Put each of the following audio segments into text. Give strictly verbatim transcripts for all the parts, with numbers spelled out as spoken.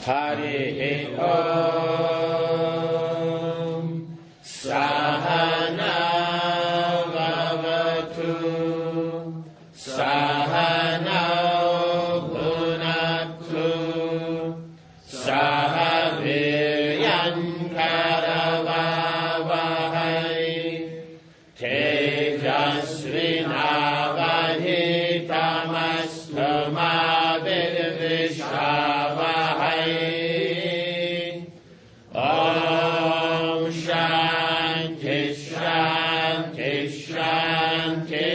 Hare Om. Sahana Bhavatu. Sahana Bhunatu. Sahaviryan Karavavahai. Tejasvinavadhitamastu ma vidvishavahai. Om Shanti Shanti Shanti.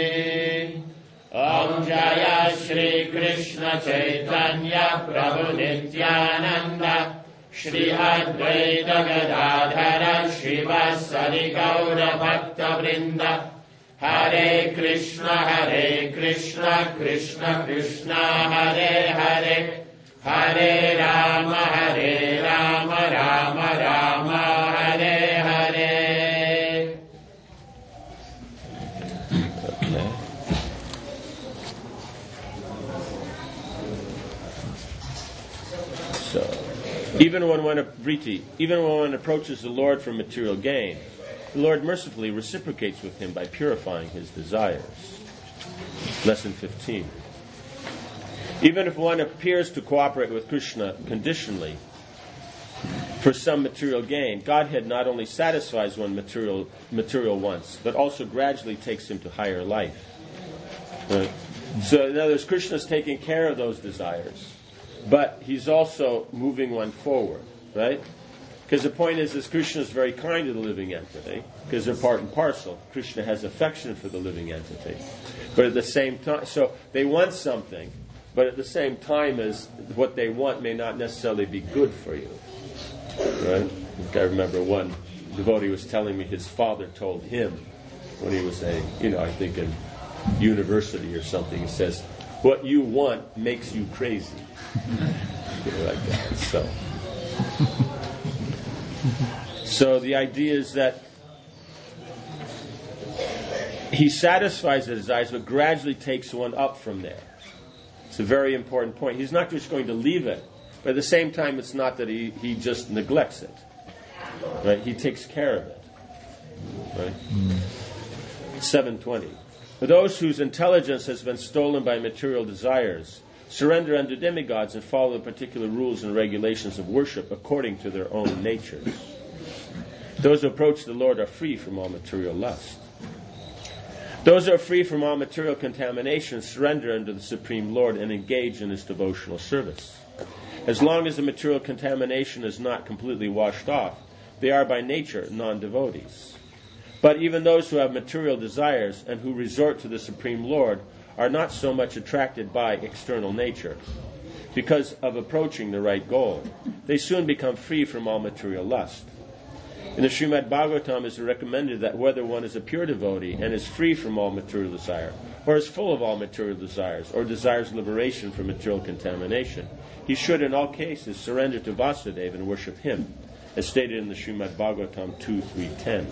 Om Jaya Shri Krishna Chaitanya Prabhu Nityananda Shri Advaita Gadadhara Shivasari Gaura Bhakta Vrinda. Hare Krishna Hare Krishna Krishna Krishna Hare Hare. Hare Rama Hare Rama Rama Rama Hare Hare. Okay. So, even when one Vriti, even when one approaches the Lord for material gain, the Lord mercifully reciprocates with him by purifying his desires. Lesson fifteen. Even if one appears to cooperate with Krishna conditionally for some material gain, Godhead not only satisfies one material material wants, but also gradually takes him to higher life. Right? So in other words, Krishna is taking care of those desires, but he's also moving one forward, right? Because the point is, is Krishna is very kind to the living entity, because they're part and parcel. Krishna has affection for the living entity. But at the same time, so they want something, but at the same time as what they want may not necessarily be good for you. Right? I remember one devotee was telling me his father told him when he was a, you know, I think in university or something, he says, what you want makes you crazy. You know, like that. So, so the idea is that he satisfies the desires, but gradually takes one up from there. It's a very important point. He's not just going to leave it, but at the same time, it's not that he, he just neglects it. Right? He takes care of it. Right? Mm. seven twenty. For those whose intelligence has been stolen by material desires, surrender unto demigods and follow the particular rules and regulations of worship according to their own natures. Those who approach the Lord are free from all material lust. Those who are free from all material contamination surrender unto the Supreme Lord and engage in His devotional service. As long as the material contamination is not completely washed off, they are by nature non-devotees. But even those who have material desires and who resort to the Supreme Lord are not so much attracted by external nature. Because of approaching the right goal, they soon become free from all material lust. In the Srimad Bhagavatam it is recommended that whether one is a pure devotee and is free from all material desire, or is full of all material desires, or desires liberation from material contamination, he should in all cases surrender to Vasudeva and worship him, as stated in the Srimad Bhagavatam two three ten.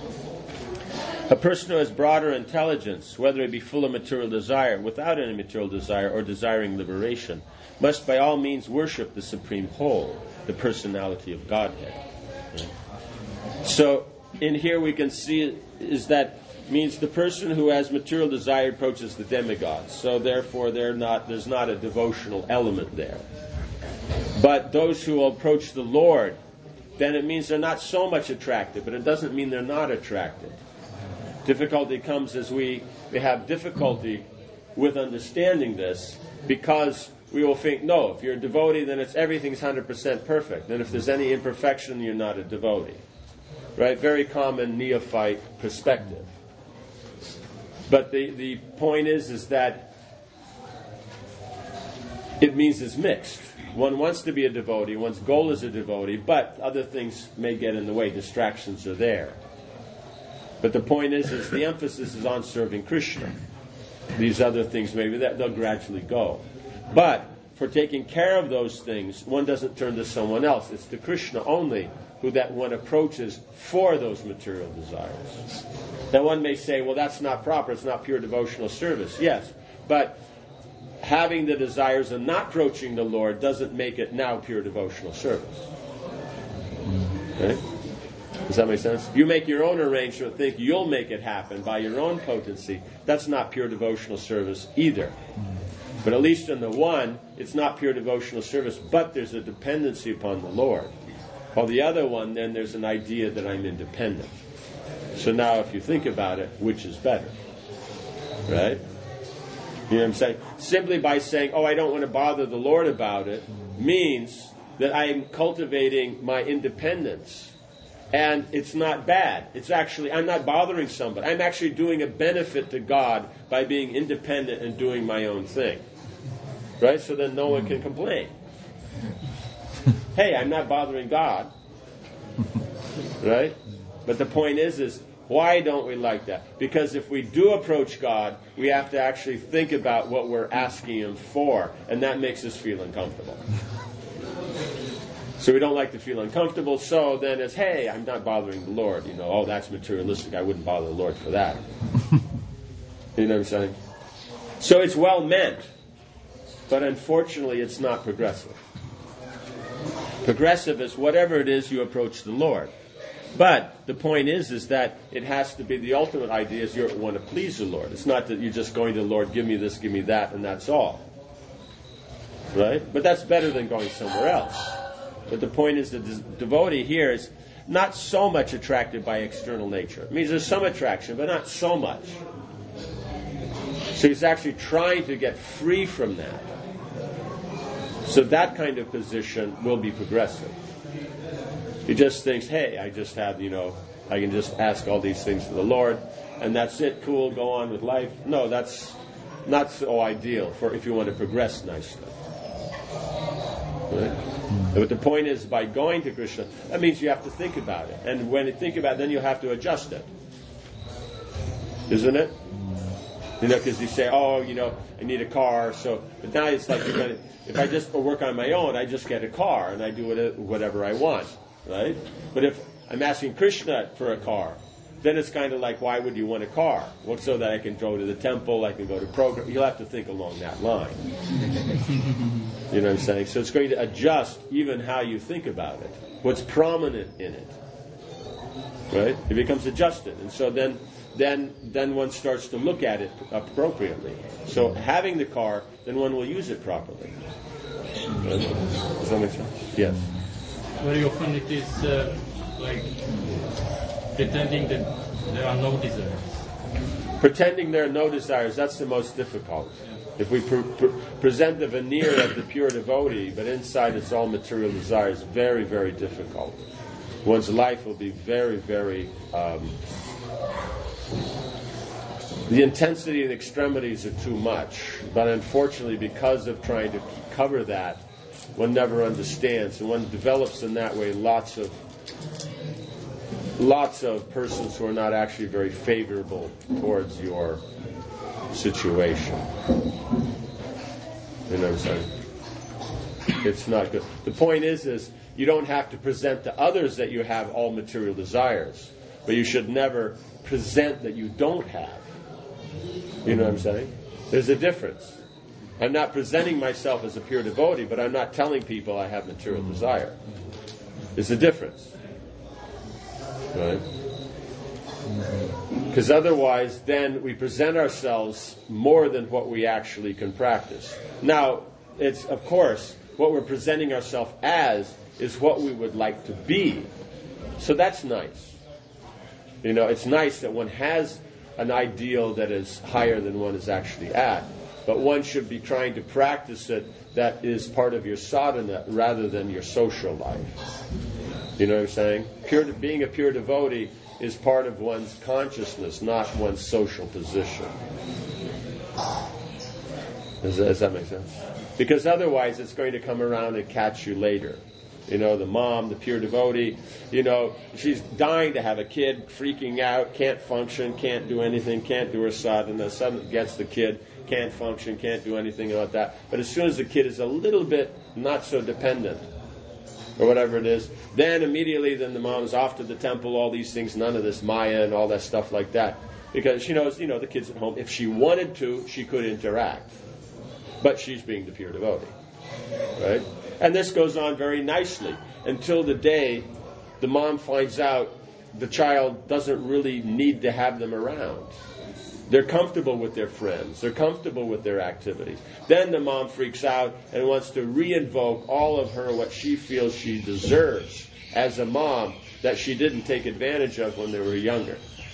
A person who has broader intelligence, whether it be full of material desire, without any material desire, or desiring liberation, must by all means worship the Supreme Whole, the personality of Godhead. Right? So, in here we can see is that means the person who has material desire approaches the demigods. So therefore they're not there's not a devotional element there. But those who approach the Lord, then it means they're not so much attracted, but it doesn't mean they're not attracted. Difficulty comes as we, we have difficulty with understanding this, because we will think, no, if you're a devotee, then it's everything's one hundred percent perfect. And if there's any imperfection, you're not a devotee. Right? Very common neophyte perspective. But the, the point is, is that it means it's mixed. One wants to be a devotee, one's goal is a devotee, but other things may get in the way. Distractions are there. But the point is, is the emphasis is on serving Krishna. These other things, maybe that they'll gradually go. But for taking care of those things, one doesn't turn to someone else. It's to Krishna only who that one approaches for those material desires. Now one may say, well, that's not proper. It's not pure devotional service. Yes, but having the desires and not approaching the Lord doesn't make it now pure devotional service. Right? Does that make sense? You make your own arrangement, think you'll make it happen by your own potency. That's not pure devotional service either. But at least in the one, it's not pure devotional service, but there's a dependency upon the Lord. While the other one, then there's an idea that I'm independent. So now if you think about it, which is better? Right? You know what I'm saying? Simply by saying, oh, I don't want to bother the Lord about it, means that I'm cultivating my independence. And it's not bad. It's actually, I'm not bothering somebody. I'm actually doing a benefit to God by being independent and doing my own thing. Right? So then no one can complain. Hey, I'm not bothering God. Right? But the point is, is why don't we like that? Because if we do approach God, we have to actually think about what we're asking Him for. And that makes us feel uncomfortable. So we don't like to feel uncomfortable, so then it's, hey, I'm not bothering the Lord. You know, oh, that's materialistic. I wouldn't bother the Lord for that. You know what I'm saying? So it's well meant, but unfortunately it's not progressive. Progressive is whatever it is you approach the Lord. But the point is, is that it has to be, the ultimate idea is you want to please the Lord. It's not that you're just going to the Lord, give me this, give me that, and that's all. Right? But that's better than going somewhere else. But the point is that the devotee here is not so much attracted by external nature. It means there's some attraction, but not so much. So he's actually trying to get free from that. So that kind of position will be progressive. He just thinks, hey, I just have, you know, I can just ask all these things to the Lord, and that's it, cool, go on with life. No, that's not so ideal for if you want to progress nicely. Right? But the point is, by going to Krishna, that means you have to think about it. And when you think about it, then you have to adjust it. Isn't it? You know, because you say, oh, you know, I need a car. So, but now it's like, you're gonna, if I just work on my own, I just get a car and I do whatever I want. Right? But if I'm asking Krishna for a car, then it's kind of like, why would you want a car? Well, so that I can go to the temple, I can go to program. You'll have to think along that line. You know what I'm saying? So it's going to adjust even how you think about it. What's prominent in it. Right? It becomes adjusted. And so then then then one starts to look at it appropriately. So having the car, then one will use it properly. Right? Does that make sense? Yes. Very often it is uh, like pretending that there are no desires. Pretending there are no desires, that's the most difficult. If we pre- pre- present the veneer of the pure devotee, but inside it's all material desires, very, very difficult. One's life will be very, very... Um, the intensity and extremities are too much. But unfortunately, because of trying to cover that, one never understands. And one develops in that way lots of lots of persons who are not actually very favorable towards your situation. You know what I'm saying? It's not good. The point is, is you don't have to present to others that you have all material desires, but you should never present that you don't have. You know what I'm saying? There's a difference. I'm not presenting myself as a pure devotee, but I'm not telling people I have material desire. There's a difference. Right? Because otherwise, then we present ourselves more than what we actually can practice. Now, it's, of course, what we're presenting ourselves as is what we would like to be. So that's nice. You know, it's nice that one has an ideal that is higher than one is actually at. But one should be trying to practice it that is part of your sadhana rather than your social life. You know what I'm saying? Pure, being a pure devotee is part of one's consciousness, not one's social position. Does, does that make sense? Because otherwise it's going to come around and catch you later. You know, the mom, the pure devotee, you know, she's dying to have a kid, freaking out, can't function, can't do anything, can't do her sadhana, suddenly gets the kid, can't function, can't do anything about that. But as soon as the kid is a little bit not so dependent, or whatever it is, then immediately then the mom's off to the temple, all these things, none of this Maya and all that stuff like that. Because she knows, you know, the kid's at home. If she wanted to, she could interact. but she's being the pure devotee. Right? And this goes on very nicely until the day the mom finds out the child doesn't really need to have them around. They're comfortable with their friends. They're comfortable with their activities. Then the mom freaks out and wants to re-invoke all of her, what she feels she deserves as a mom that she didn't take advantage of when they were younger.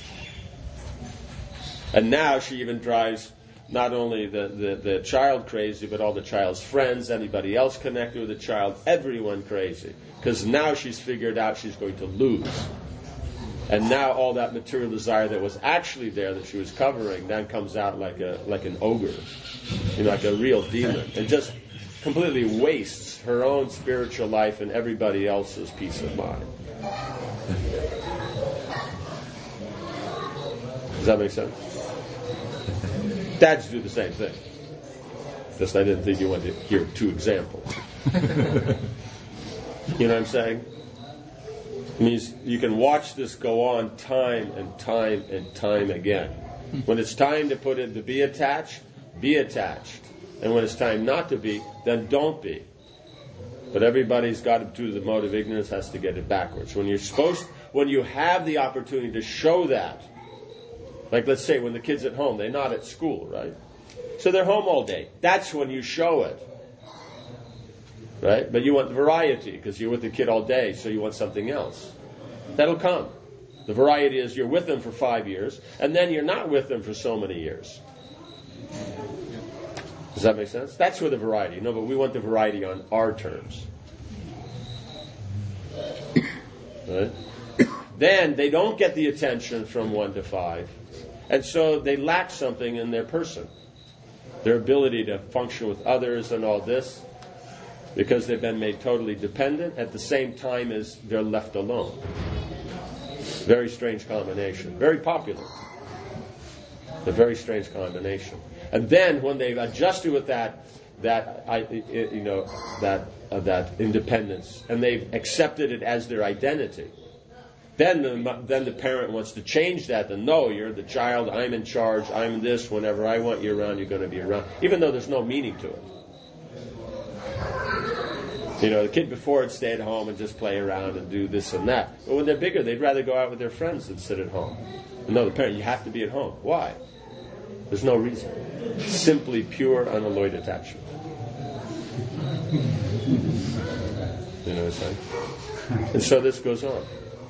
And now she even drives not only the, the, the child crazy, but all the child's friends, anybody else connected with the child, everyone crazy. Because now she's figured out she's going to lose. And now all that material desire that was actually there that she was covering then comes out like a like an ogre, you know, like a real demon, and just completely wastes her own spiritual life and everybody else's peace of mind. Does that make sense? Dads do the same thing. Just I didn't think you wanted to hear two examples. You know what I'm saying? It means you can watch this go on time and time and time again. When it's time to put it to be attached, be attached. And when it's time not to be, then don't be. But everybody's got to do the mode of ignorance, has to get it backwards. When you're supposed, when you have the opportunity to show that, like let's say when the kid's at home, they're not at school, right? So they're home all day. That's when you show it. Right? But you want variety because you're with the kid all day, so you want something else. That'll come. The variety is you're with them for five years, and then you're not with them for so many years. Does that make sense? That's where the variety. No, but we want the variety on our terms. Right? Then they don't get the attention from one to five, and so they lack something in their person. Their ability to function with others and all this. Because they've been made totally dependent at the same time as they're left alone. Very strange combination. Very popular. A very strange combination. And then when they've adjusted with that, that I, you know, that uh, that independence, and they've accepted it as their identity, then the then the parent wants to change that. Then no, you're the child. I'm in charge. I'm this. Whenever I want you around, you're going to be around, even though there's no meaning to it. You know, the kid before would stay at home and just play around and do this and that. But when they're bigger, they'd rather go out with their friends than sit at home. No, the parent, you have to be at home. Why? There's no reason. Simply pure, unalloyed attachment. You know what I'm saying? And so this goes on.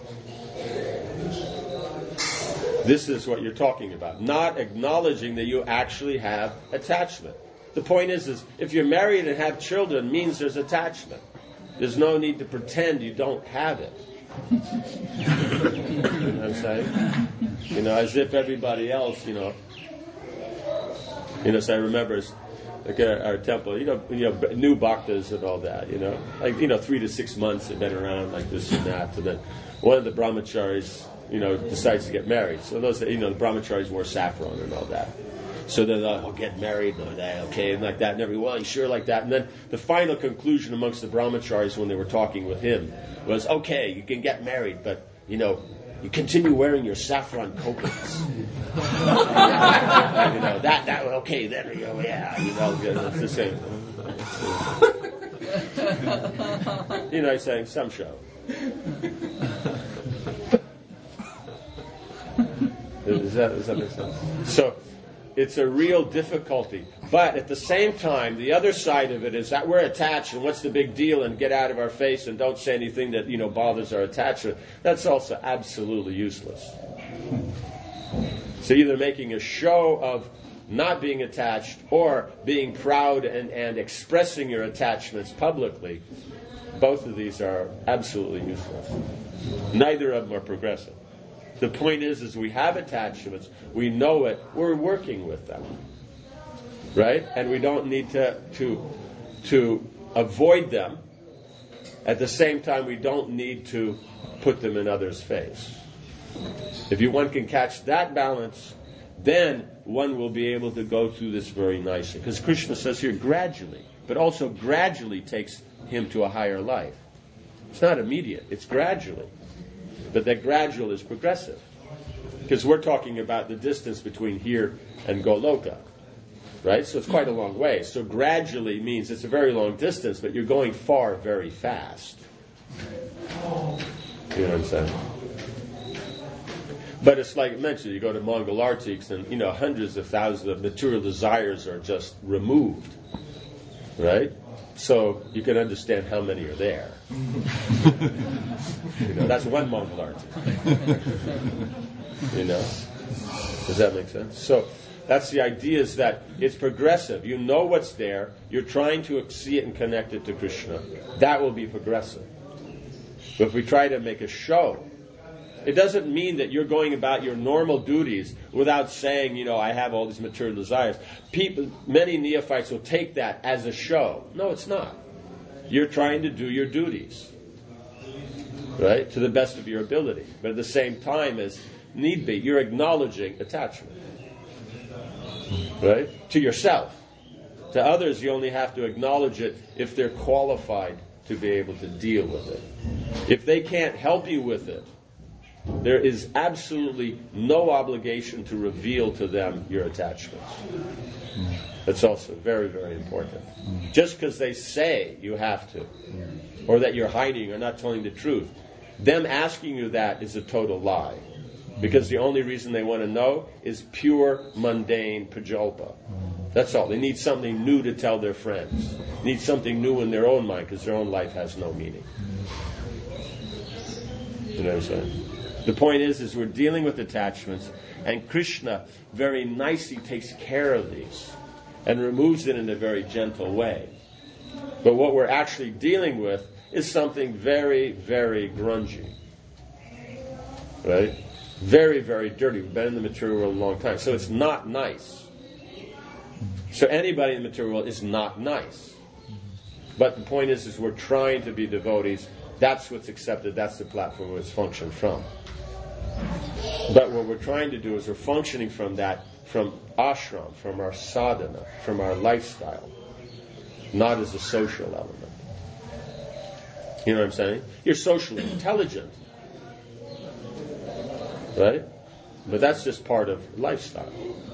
This is what you're talking about. Not acknowledging that you actually have attachment. The point is, is if you're married and have children, it means there's attachment. There's no need to pretend you don't have it. You know what I'm saying? You know, as if everybody else, you know. You know, so I remember like our, our temple, you know, you know, new bhaktas and all that, you know. Like, you know, three to six months they've been around like this and that. And then one of the brahmacharis, you know, decides to get married. So those, you know, the brahmacharis wore saffron and all that. So they're like, oh, get married, and that, okay, and like that, and everyone, well, you sure like that? And then the final conclusion amongst the brahmacharis when they were talking with him was, okay, you can get married, but, you know, you continue wearing your saffron coconuts. you know, that, that, okay, then, you know, yeah, you know, it's the same. You know, he's saying, some show. Does that, does that make sense? So, it's a real difficulty. But at the same time, the other side of it is that we're attached, and what's the big deal, and get out of our face and don't say anything that, you know, bothers our attachment. That's also absolutely useless. So either making a show of not being attached or being proud and, and expressing your attachments publicly, both of these are absolutely useless. Neither of them are progressive. The point is, is we have attachments, we know it, we're working with them, right? And we don't need to to to avoid them. At the same time, we don't need to put them in others' face. If you one can catch that balance, then one will be able to go through this very nicely. Because Krishna says here, gradually, but also gradually takes him to a higher life. It's not immediate, it's gradually. But that gradual is progressive. Because we're talking about the distance between here and Goloka. right? So it's quite a long way. So gradually means it's a very long distance, but you're going far very fast. You know what I'm saying? But it's like I mentioned, you go to Mongol Arctics and, you know, hundreds of thousands of material desires are just removed, right? So you can understand how many are there. You know, that's one Mongol Arctic. You know? Does that make sense? So that's the idea, is that it's progressive. You know what's there. You're trying to see it and connect it to Krishna. That will be progressive. But if we try to make a show, it doesn't mean that you're going about your normal duties without saying, you know, I have all these material desires. People, many neophytes will take that as a show. No, it's not. You're trying to do your duties, right, to the best of your ability. But at the same time, as need be, you're acknowledging attachment, right, to yourself. To others, you only have to acknowledge it if they're qualified to be able to deal with it. If they can't help you with it, there is absolutely no obligation to reveal to them your attachments. That's also very, very important. Just because they say you have to, or that you're hiding or not telling the truth, them asking you that is a total lie. Because the only reason they want to know is pure, mundane prajalpa. That's all. They need something new to tell their friends. They need something new in their own mind, because their own life has no meaning. You know what I'm saying? The point is, is we're dealing with attachments, and Krishna very nicely takes care of these and removes it in a very gentle way. But what we're actually dealing with is something very, very grungy. Right? Very, very dirty. We've been in the material world a long time. So it's not nice. So anybody in the material world is not nice. But the point is, is we're trying to be devotees. That's what's accepted. That's the platform where it's functioned from. But what we're trying to do is we're functioning from that, from ashram, from our sadhana, from our lifestyle, not as a social element. You know what I'm saying? You're socially intelligent, right? But that's just part of lifestyle.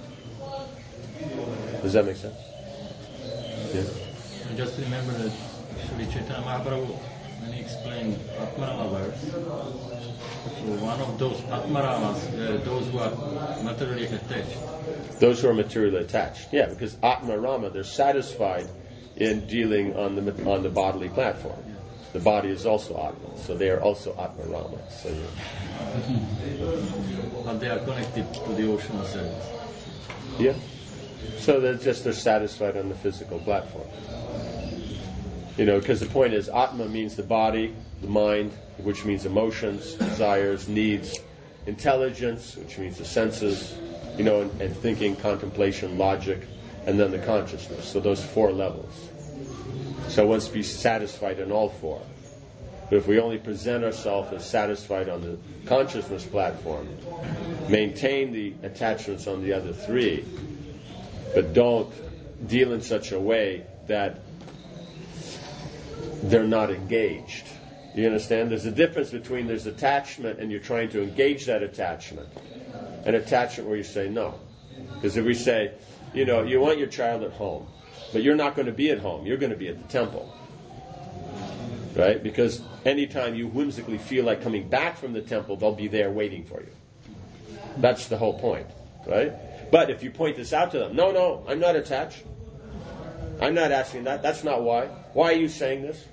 Does that make sense? Yeah. I just remember that Sri Chaitanya Mahaprabhu, when he explained Atmarama verse, so one of those Atmaramas were those who are materially attached. Those who are materially attached, yeah, because Atmarama, they're satisfied in dealing on the on the bodily platform. The body is also Atma, so they are also Atmarama. So, yeah. But they are connected to the ocean service. Yeah. So they're just they're satisfied on the physical platform. You know, because the point is, Atma means the body, the mind, which means emotions, desires, needs, intelligence, which means the senses, you know, and, and thinking, contemplation, logic, and then the consciousness. So those four levels. So once be satisfied in all four. But if we only present ourselves as satisfied on the consciousness platform, maintain the attachments on the other three, but don't deal in such a way that they're not engaged. You understand? There's a difference between there's attachment and you're trying to engage that attachment, and attachment where you say no. Because if we say, you know, you want your child at home, but you're not going to be at home, you're going to be at the temple. Right? Because anytime you whimsically feel like coming back from the temple, they'll be there waiting for you. That's the whole point. Right? But if you point this out to them, no, no, I'm not attached. I'm not asking that. That's not why. Why are you saying this?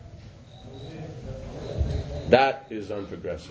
That is unprogressive.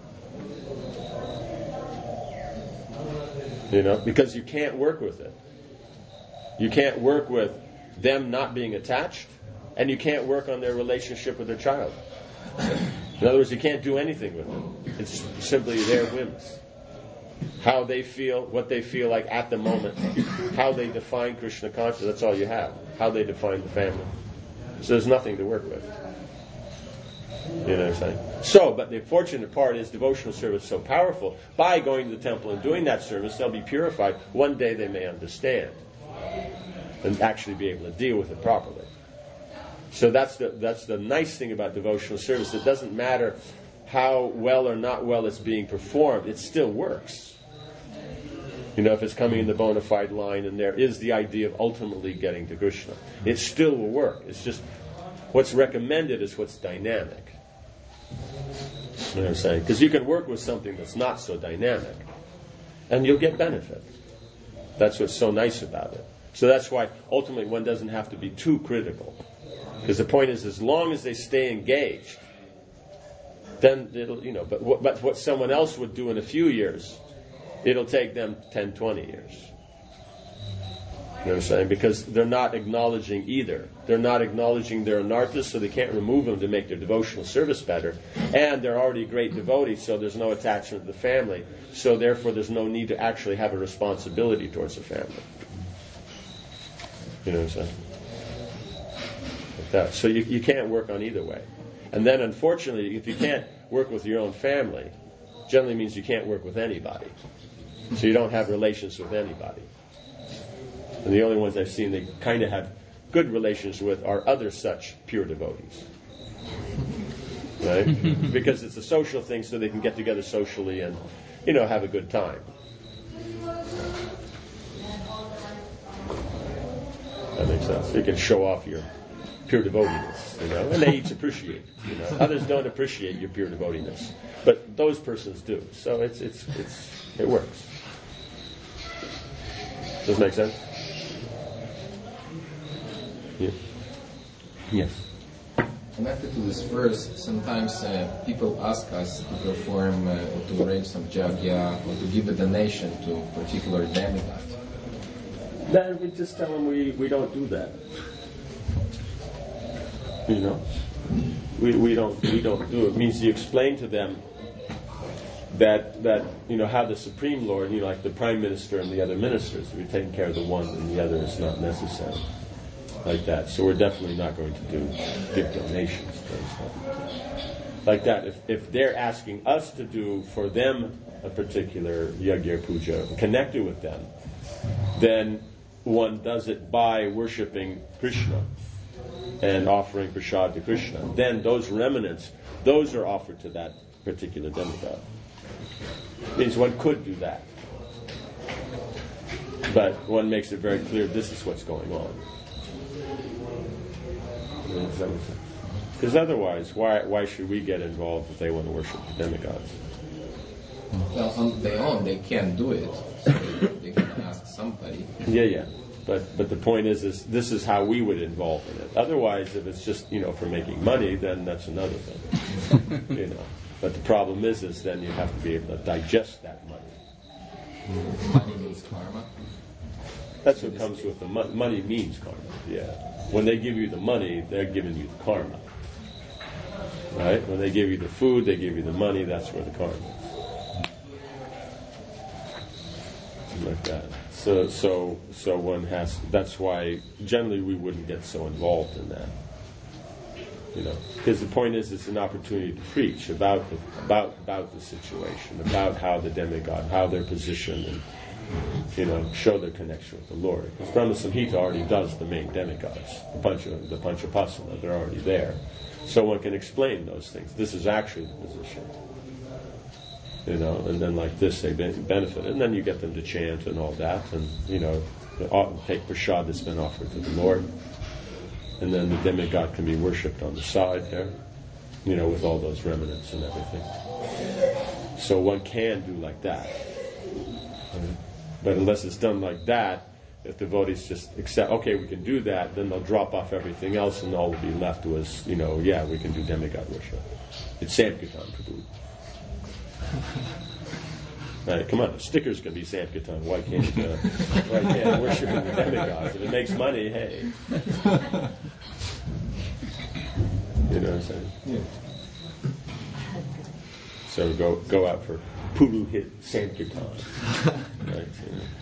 You know, because you can't work with it. You can't work with them not being attached, and you can't work on their relationship with their child. In other words, you can't do anything with it. It's simply their whims. How they feel, what they feel like at the moment, how they define Krishna consciousness, that's all you have. How they define the family. So there's nothing to work with. You know what I'm saying? So, but the fortunate part is devotional service is so powerful. By going to the temple and doing that service, they'll be purified. One day they may understand and actually be able to deal with it properly. So that's the that's the nice thing about devotional service. It doesn't matter how well or not well it's being performed. It still works. You know, if it's coming in the bona fide line and there is the idea of ultimately getting to Krishna, it still will work. It's just what's recommended is what's dynamic. You know what I'm saying? Because you can work with something that's not so dynamic and you'll get benefit. That's what's so nice about it. So that's why ultimately one doesn't have to be too critical. Because the point is, as long as they stay engaged, then it'll, you know, but what, but what someone else would do in a few years, it'll take them ten, twenty years. You know what I'm saying? Because they're not acknowledging either. They're not acknowledging their anarthas, so they can't remove them to make their devotional service better. And they're already great devotees, so there's no attachment to the family. So therefore there's no need to actually have a responsibility towards the family. You know what I'm saying? Like that. So you, you can't work on either way. And then unfortunately, if you can't work with your own family, generally means you can't work with anybody. So you don't have relations with anybody. And the only ones I've seen they kind of have good relations with are other such pure devotees. Right? Because it's a social thing, so they can get together socially and, you know, have a good time. That makes sense. You can show off your pure devotiness, you know, and they each appreciate it, you know. Others don't appreciate your pure devotiness, but those persons do. So it's it's it's it works. Does this make sense? Yeah. Yes. Connected to this verse, sometimes uh, people ask us to perform uh, or to arrange some yajna or to give a donation to a particular demigod. Then we just tell them we, we don't do that. You know, we we don't we don't do it. It means you explain to them that that you know how the Supreme Lord, you know, like the Prime Minister and the other ministers, we're taking care of the one and the other is not necessary, like that. So we're definitely not going to do give donations like that. If if they're asking us to do for them a particular yajna or puja connected with them, then one does it by worshiping Krishna and offering prasad to Krishna. Then those remnants, those are offered to that particular demigod. Means one could do that. But one makes it very clear this is what's going on. Because otherwise, why why should we get involved if they want to worship the demigods? Well, on their own, they can't do it. So they can ask somebody. Yeah, yeah. But but the point is, is this is how we would involve in it. Otherwise, if it's just, you know, for making money, then that's another thing. You know. But the problem is, is then you have to be able to digest that money. Money means karma. That's what comes with the money. Money means karma. Yeah. When they give you the money, they're giving you the karma. Right? When they give you the food, they give you the money. That's where the karma is. Like that. So, so, so one has. That's why generally we wouldn't get so involved in that, you know, because the point is, it's an opportunity to preach about the about about the situation, about how the demigod, how they're positioned, and you know, show their connection with the Lord. Because Brahma Samhita already does the main demigods, the Pancha, the Panchapasana. They're already there, so one can explain those things. This is actually the position. You know, and then like this they benefit, and then you get them to chant and all that, and you know, take prasad that's been offered to the Lord, and then the demigod can be worshipped on the side there, you know, with all those remnants and everything. So one can do like that, but unless it's done like that, if devotees just accept, okay, we can do that, then they'll drop off everything else, and all will be left was, you know, yeah, we can do demigod worship. It's Sankirtan Prabhu. Right, come on, the stickers can be Sankirtan. Why can't uh, why can't worship the demigods? If it makes money, hey. You know what I'm saying? Yeah. So go go out for Puruhit Sankirtan. Right, you know.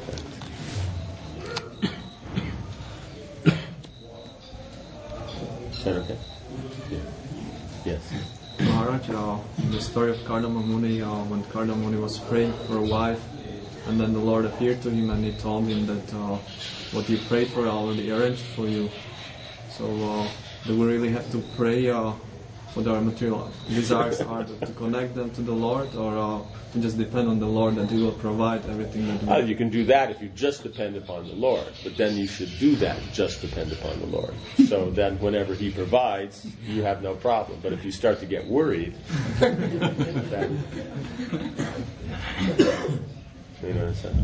Is that okay? Yeah. Yes. Maharaj, uh, the story of Kardama Muni, uh, when Kardama Muni was praying for a wife, and then the Lord appeared to him and he told him that uh, what you prayed for I already arranged for you. So uh, do we really have to pray uh, what our material desires are, to, to connect them to the Lord, or uh, to just depend on the Lord that He will provide everything that we Uh, you can do that if you just depend upon the Lord, but then you should do that, just depend upon the Lord. So then whenever He provides, you have no problem. But if you start to get worried, then, you know what I'm saying?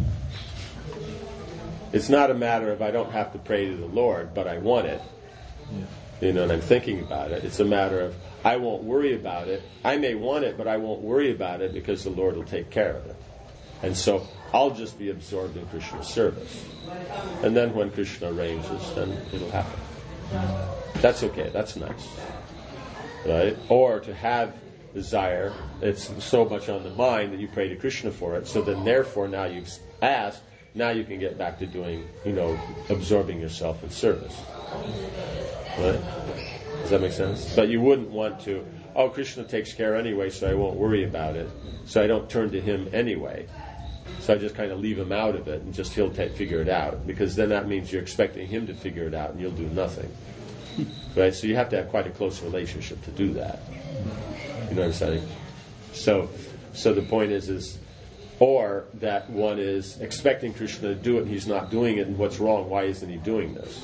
It's not a matter of I don't have to pray to the Lord, but I want it. You know, and I'm thinking about it. It's a matter of I won't worry about it. I may want it, but I won't worry about it because the Lord will take care of it. And so I'll just be absorbed in Krishna's service. And then when Krishna arranges, then it'll happen. That's okay. That's nice. Right? Or to have desire, it's so much on the mind that you pray to Krishna for it. So then therefore now you've asked, now you can get back to doing, you know, absorbing yourself in service. Right? Does that make sense? But you wouldn't want to, oh, Krishna takes care anyway, so I won't worry about it. So I don't turn to Him anyway. So I just kind of leave Him out of it and just He'll take, figure it out. Because then that means you're expecting Him to figure it out and you'll do nothing. Right? So you have to have quite a close relationship to do that. You know what I'm saying? So, so the point is, is, or that one is expecting Krishna to do it and He's not doing it, and what's wrong? Why isn't He doing this?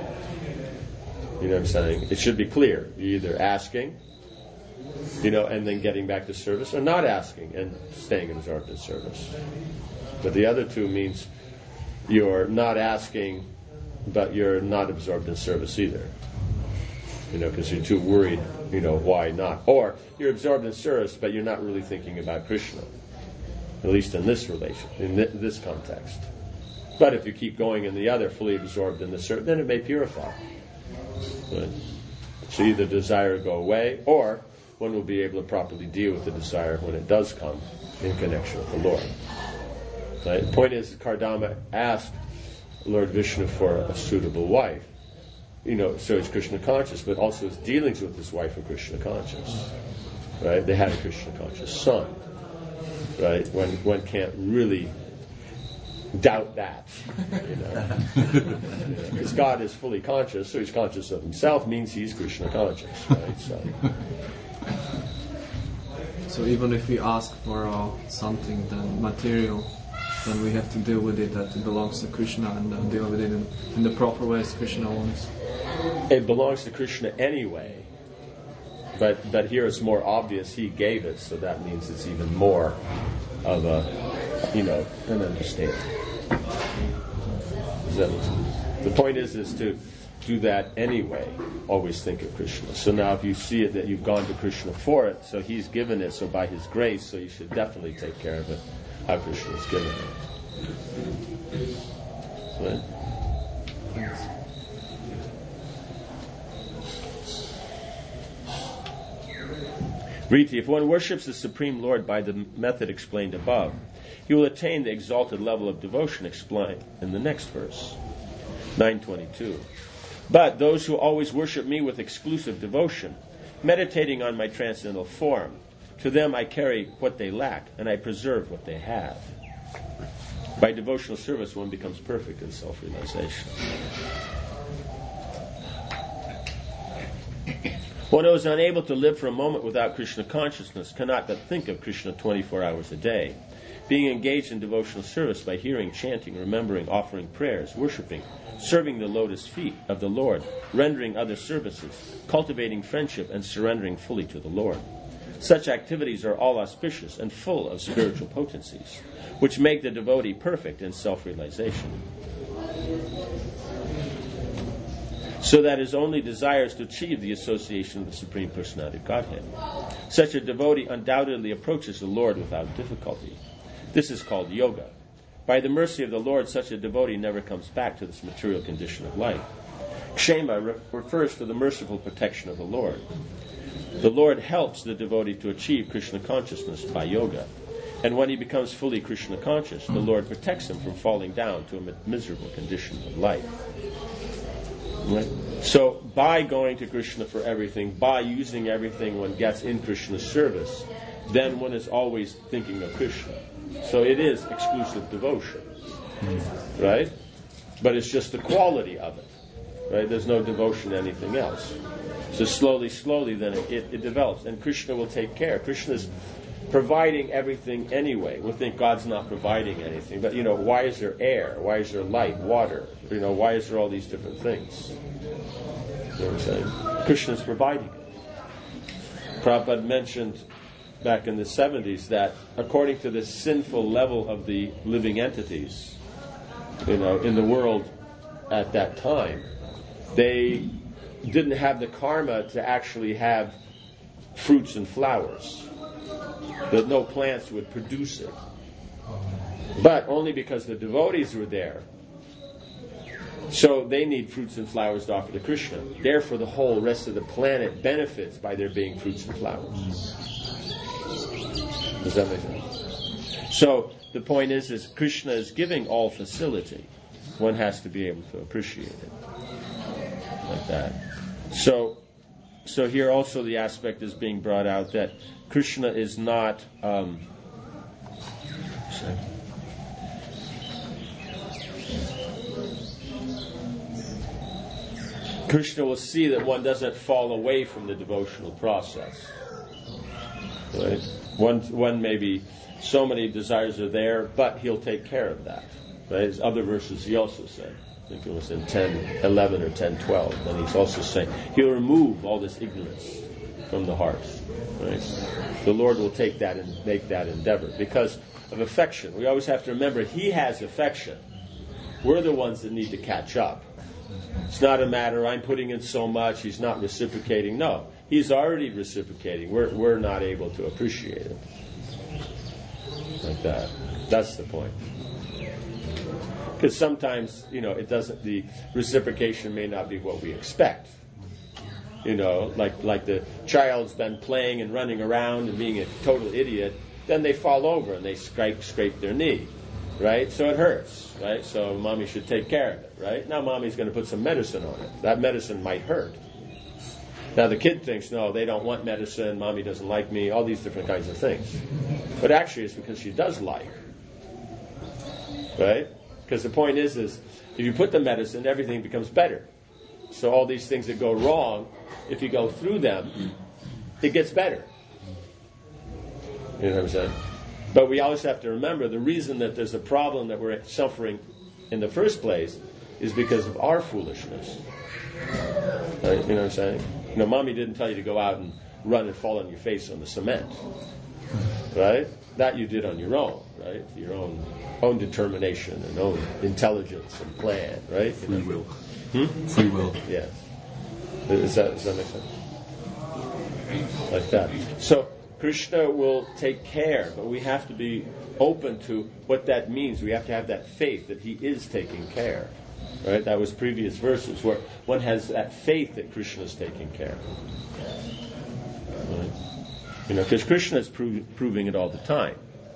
You know what I'm saying? It should be clear. You're either asking, you know, and then getting back to service, or not asking and staying absorbed in service. But the other two means you're not asking, but you're not absorbed in service either. You know, because you're too worried, you know, why not? Or you're absorbed in service, but you're not really thinking about Krishna. At least in this relation, in th- this context. But if you keep going in the other, fully absorbed in the service, then it may purify. Right? So either desire will go away, or one will be able to properly deal with the desire when it does come in connection with the Lord. Right? The point is, Kardama asked Lord Vishnu for a suitable wife. You know, so he's Krishna conscious, but also his dealings with his wife are Krishna conscious. Right? They had a Krishna conscious son. Right? One one can't really doubt that. You know, because God is fully conscious, so He's conscious of Himself means He's Krishna conscious. Right? So. So even if we ask for uh, something then material, then we have to deal with it that it belongs to Krishna, and uh, deal with it in, in the proper way as Krishna wants. It belongs to Krishna anyway. But but here it's more obvious He gave it, so that means it's even more of a, you know, an understanding. So the point is is to do that anyway. Always think of Krishna. So now if you see it that you've gone to Krishna for it, so He's given it, so by His grace, so you should definitely take care of it how Krishna has given it. Right? Yes. Riti, if one worships the Supreme Lord by the method explained above, he will attain the exalted level of devotion explained in the next verse, nine twenty-two. But those who always worship me with exclusive devotion, meditating on my transcendental form, to them I carry what they lack, and I preserve what they have. By devotional service, one becomes perfect in self-realization. One who is unable to live for a moment without Krishna consciousness cannot but think of Krishna twenty-four hours a day. Being engaged in devotional service by hearing, chanting, remembering, offering prayers, worshipping, serving the lotus feet of the Lord, rendering other services, cultivating friendship, and surrendering fully to the Lord. Such activities are all auspicious and full of spiritual potencies, which make the devotee perfect in self-realization. So that his only desire is to achieve the association with the Supreme Personality of Godhead. Such a devotee undoubtedly approaches the Lord without difficulty. This is called yoga. By the mercy of the Lord, such a devotee never comes back to this material condition of life. Kshema re- refers to the merciful protection of the Lord. The Lord helps the devotee to achieve Krishna consciousness by yoga. And when he becomes fully Krishna conscious, the Lord protects him from falling down to a miserable condition of life. Right? So by going to Krishna for everything, by using everything one gets in Krishna's service, then one is always thinking of Krishna. So it is exclusive devotion. Right? But it's just the quality of it. Right? There's no devotion to anything else. So slowly, slowly, then it, it, it develops. And Krishna will take care. Krishna is providing everything anyway. We'll think God's not providing anything. But, you know, why is there air? Why is there light, water? You know, why is there all these different things? You know what I'm saying? Krishna's providing it. Prabhupada mentioned back in the seventies that according to the sinful level of the living entities, you know, in the world at that time, they didn't have the karma to actually have fruits and flowers. That no plants would produce it. But only because the devotees were there. So they need fruits and flowers to offer to Krishna. Therefore the whole rest of the planet benefits by there being fruits and flowers. Does that make sense? So the point is, is Krishna is giving all facility. One has to be able to appreciate it. Like that. So so here also the aspect is being brought out that Krishna is not um, sorry. Krishna will see that one doesn't fall away from the devotional process. Right? One one maybe so many desires are there, but he'll take care of that. Right? As other verses he also said. I think it was in ten eleven or ten twelve. And he's also saying he'll remove all this ignorance from the heart. Right? The Lord will take that and make that endeavor because of affection. We always have to remember he has affection. We're the ones that need to catch up. It's not a matter I'm putting in so much, he's not reciprocating. No, he's already reciprocating. We're we're not able to appreciate it. Like that. That's the point. Because sometimes, you know, it doesn't. The reciprocation may not be what we expect. You know, like like the child's been playing and running around and being a total idiot, then they fall over and they scrape scrape their knee, right? So it hurts, right? So mommy should take care of it, right? Now mommy's going to put some medicine on it. That medicine might hurt. Now the kid thinks, no, they don't want medicine, mommy doesn't like me, all these different kinds of things. But actually it's because she does like, right? Because the point is, is if you put the medicine, everything becomes better. So all these things that go wrong, if you go through them, it gets better. You know what I'm saying? But we always have to remember the reason that there's a problem that we're suffering in the first place is because of our foolishness. Right? You know what I'm saying? You know, mommy didn't tell you to go out and run and fall on your face on the cement. Right? That you did on your own, right? Your own own determination and own intelligence and plan, right? Free you know? will. Hmm? Free will. Yeah. Does that, does that make sense? Like that. So Krishna will take care, but we have to be open to what that means. We have to have that faith that he is taking care. Right? That was previous verses where one has that faith that Krishna is taking care. Right? You know, because Krishna is prov- proving it all the time.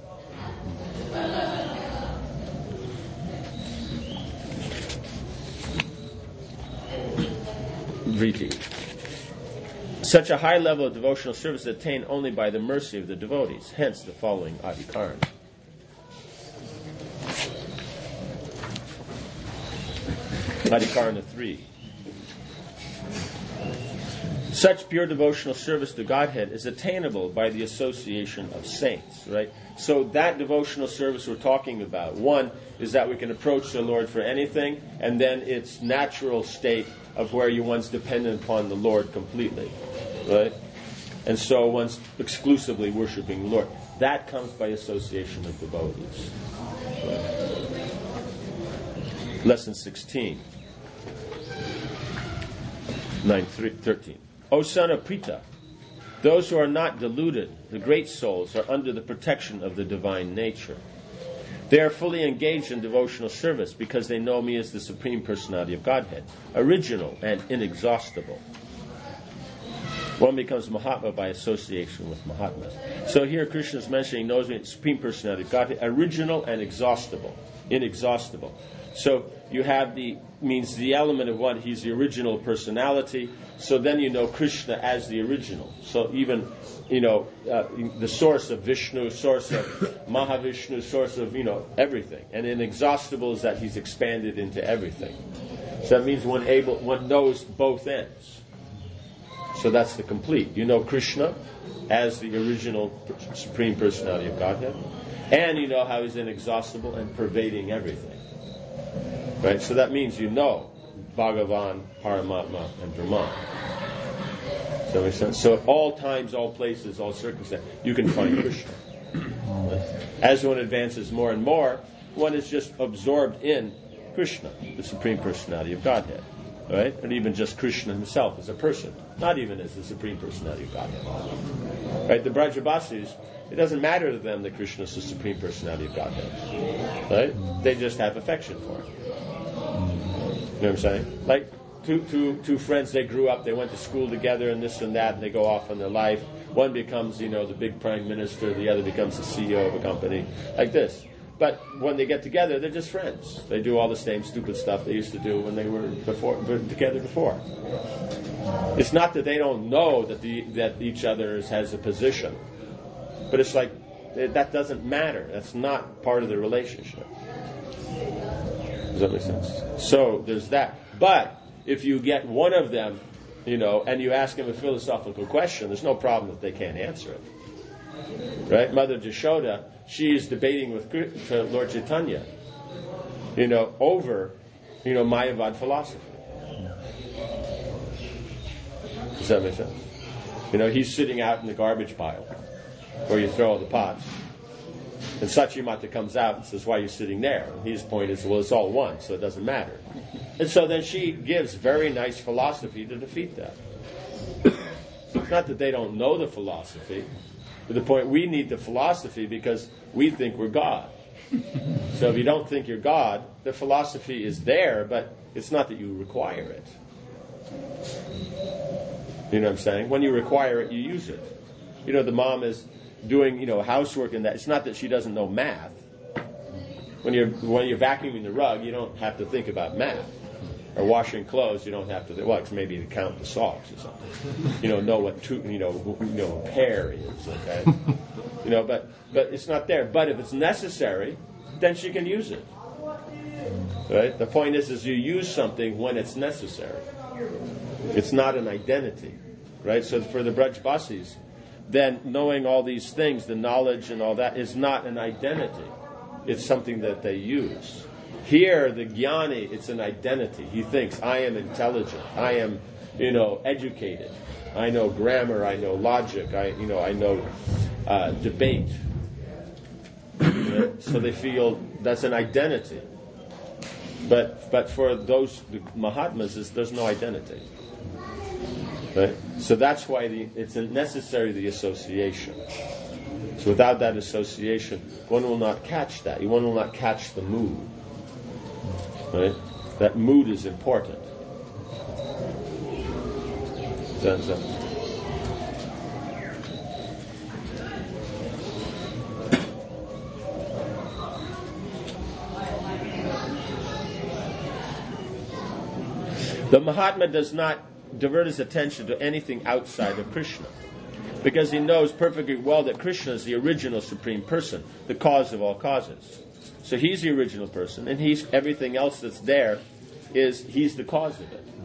Vriti. Such a high level of devotional service is attained only by the mercy of the devotees. Hence the following adhikaran. Adhikarana three. Such pure devotional service to Godhead is attainable by the association of saints, right? So that devotional service we're talking about, one is that we can approach the Lord for anything, and then its natural state of where you one's dependent upon the Lord completely, right? And so one's exclusively worshiping the Lord. That comes by association of devotees. Right? Lesson sixteen. nine thirteen. O son of Prita, those who are not deluded, the great souls, are under the protection of the divine nature. They are fully engaged in devotional service because they know me as the Supreme Personality of Godhead, original and inexhaustible. One becomes Mahatma by association with Mahatmas. So here Krishna is mentioning knows me as the Supreme Personality of Godhead, original and exhaustible, inexhaustible. So you have the, means the element of one, he's the original personality, so then you know Krishna as the original. So even, you know, uh, the source of Vishnu, source of Mahavishnu, source of, you know, everything. And inexhaustible is that he's expanded into everything. So that means one able, one knows both ends. So that's the complete. You know Krishna as the original Supreme Personality of Godhead, and you know how he's inexhaustible and pervading everything. Right? So that means you know Bhagavan, Paramatma, and Brahman. Does that make sense? So at all times, all places, all circumstances, you can find Krishna. As one advances more and more, one is just absorbed in Krishna, the Supreme Personality of Godhead. Right? And even just Krishna himself as a person, not even as the Supreme Personality of Godhead. Right? The Brajabasis, it doesn't matter to them that Krishna is the Supreme Personality of Godhead. Right? They just have affection for him. You know what I'm saying? Like two, two, two friends, they grew up, they went to school together and this and that, and they go off in their life. One becomes, you know, the big prime minister, the other becomes the C E O of a company, like this. But when they get together, they're just friends. They do all the same stupid stuff they used to do when they were before together before. It's not that they don't know that the that each other has a position, but it's like that doesn't matter. That's not part of the relationship. Does that make sense? So there's that. But if you get one of them, you know, and you ask them a philosophical question, there's no problem that they can't answer it. Right? Mother Jashoda, she's debating with Lord Chaitanya, you know, over, you know, Mayavad philosophy. Does that make sense? You know, he's sitting out in the garbage pile where you throw all the pots. And Satyamata comes out and says, why are you sitting there? And his point is, well, it's all one, so it doesn't matter. And so then she gives very nice philosophy to defeat that. It's not that they don't know the philosophy, but the point, we need the philosophy because we think we're God. So if you don't think you're God, the philosophy is there, but it's not that you require it. You know what I'm saying? When you require it, you use it. You know, the mom is doing, you know, housework and that. It's not that she doesn't know math. When you're when you're vacuuming the rug, you don't have to think about math. Or washing clothes, you don't have to. Well, it's maybe to count the socks or something. You know, know what two, you know, you know, a pair is. Okay, you know, but but it's not there. But if it's necessary, then she can use it. Right. The point is, is you use something when it's necessary. It's not an identity, right? So for the Brajbasis, then knowing all these things, the knowledge and all that, is not an identity. It's something that they use. Here, the jnani, it's an identity. He thinks, I am intelligent. I am, you know, educated. I know grammar. I know logic. I, you know, I know uh, debate. Right? So they feel that's an identity. But but for those the Mahatmas, is there's no identity. Right? So that's why the, it's necessary the association. So without that association, one will not catch that. One will not catch the mood. Right? That mood is important. That's it. The Mahatma does not divert his attention to anything outside of Krishna, because he knows perfectly well that Krishna is the original Supreme Person, the cause of all causes. So he's the original person, and he's everything else that's there is he's the cause of it.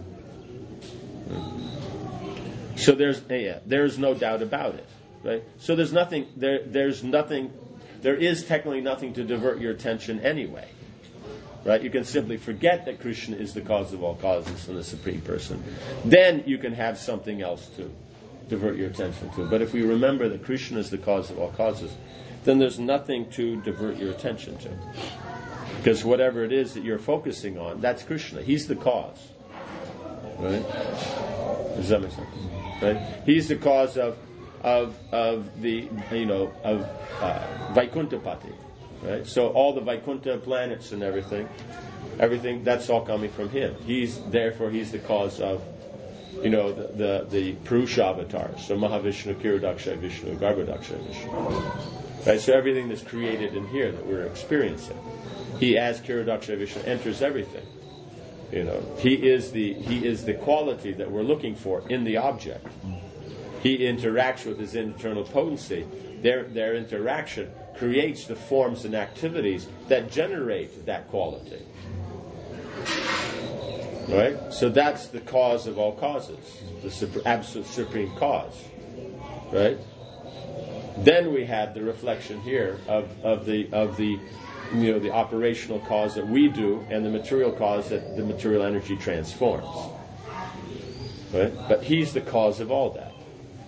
So there's yeah, there's no doubt about it, right? So there's nothing there. There's nothing. There is technically nothing to divert your attention anyway, right? You can simply forget that Krishna is the cause of all causes and the Supreme Person. Then you can have something else to divert your attention to. But if we remember that Krishna is the cause of all causes, then there's nothing to divert your attention to. Because whatever it is that you're focusing on, that's Krishna. He's the cause. Right? Does that make sense? Right? He's the cause of of of the you know of uh, Vaikuntapati. Right? So all the Vaikuntha planets and everything, everything that's all coming from him. He's therefore he's the cause of you know the the, the Purusha avatars. So Mahavishnu, Kirodaksha Vishnu, Garbhodaksha Vishnu. Right, so everything that's created in here that we're experiencing, he as Kirodaksha Vishnu enters everything. You know, he is the he is the quality that we're looking for in the object. He interacts with his internal potency. Their their interaction creates the forms and activities that generate that quality. Right? So that's the cause of all causes, the super, absolute supreme cause. Right? Then we have the reflection here of, of the of the you know the operational cause that we do and the material cause that the material energy transforms. Right? But he's the cause of all that.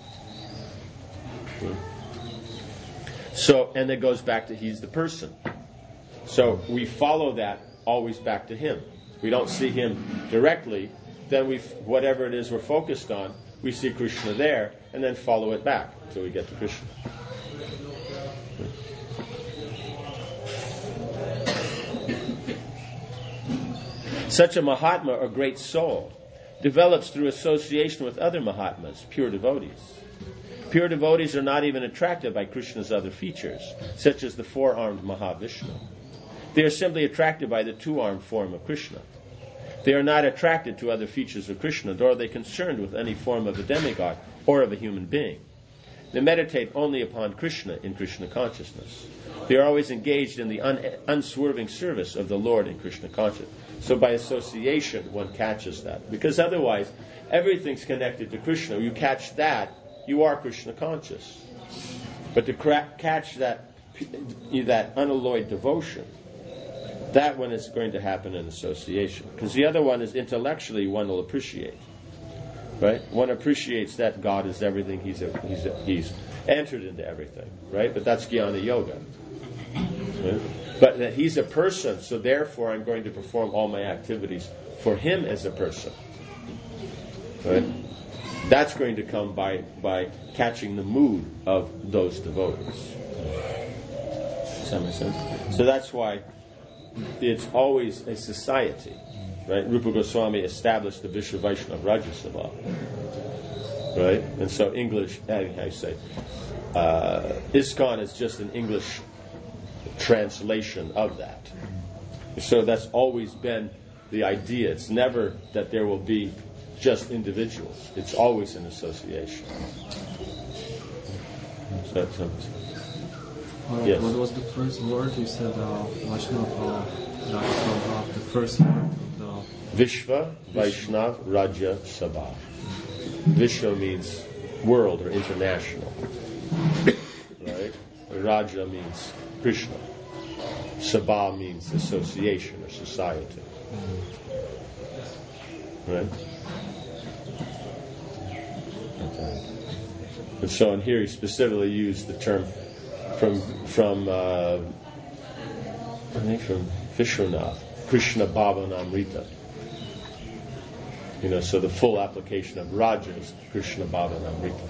So, and it goes back to he's the person. So we follow that always back to him. We don't see him directly. Then we, whatever it is we're focused on, we see Krishna there, and then follow it back until we get to Krishna. Such a Mahatma, or great soul, develops through association with other Mahatmas, pure devotees. Pure devotees are not even attracted by Krishna's other features, such as the four-armed Mahavishnu. They are simply attracted by the two-armed form of Krishna. They are not attracted to other features of Krishna, nor are they concerned with any form of a demigod or of a human being. They meditate only upon Krishna in Krishna consciousness. They are always engaged in the un- unswerving service of the Lord in Krishna consciousness. So by association, one catches that. Because otherwise, everything's connected to Krishna. You catch that, you are Krishna conscious. But to cra- catch that, that unalloyed devotion, that one is going to happen in association. Because the other one is intellectually one will appreciate. Right? One appreciates that God is everything. He's a, he's a, he's entered into everything. Right? But that's Jnana Yoga. Right? But that he's a person, so therefore I'm going to perform all my activities for him as a person. Right? That's going to come by by catching the mood of those devotees. Does that make sense? So that's why it's always a society. Right? Rupa Goswami established the Vishwa Vaishnava Rajya Sabha. Right? And so English, how do I say, uh, ISKCON is just an English translation of that. So that's always been the idea. It's never that there will be just individuals. It's always an association. So that's uh, yes. What was the first word you said? Uh, Vaishnava, uh, uh, the first word of the Vishwa Vaishnav Rajya Sabha. Vishwa means world or international. Right? Raja means Krishna. Sabha means association or society. Right? Okay. And so in here he specifically used the term from from uh, I think from Vishwanath, Krishna Bhavanamrita. You know, so the full application of Raja is Krishna Bhavanamrita,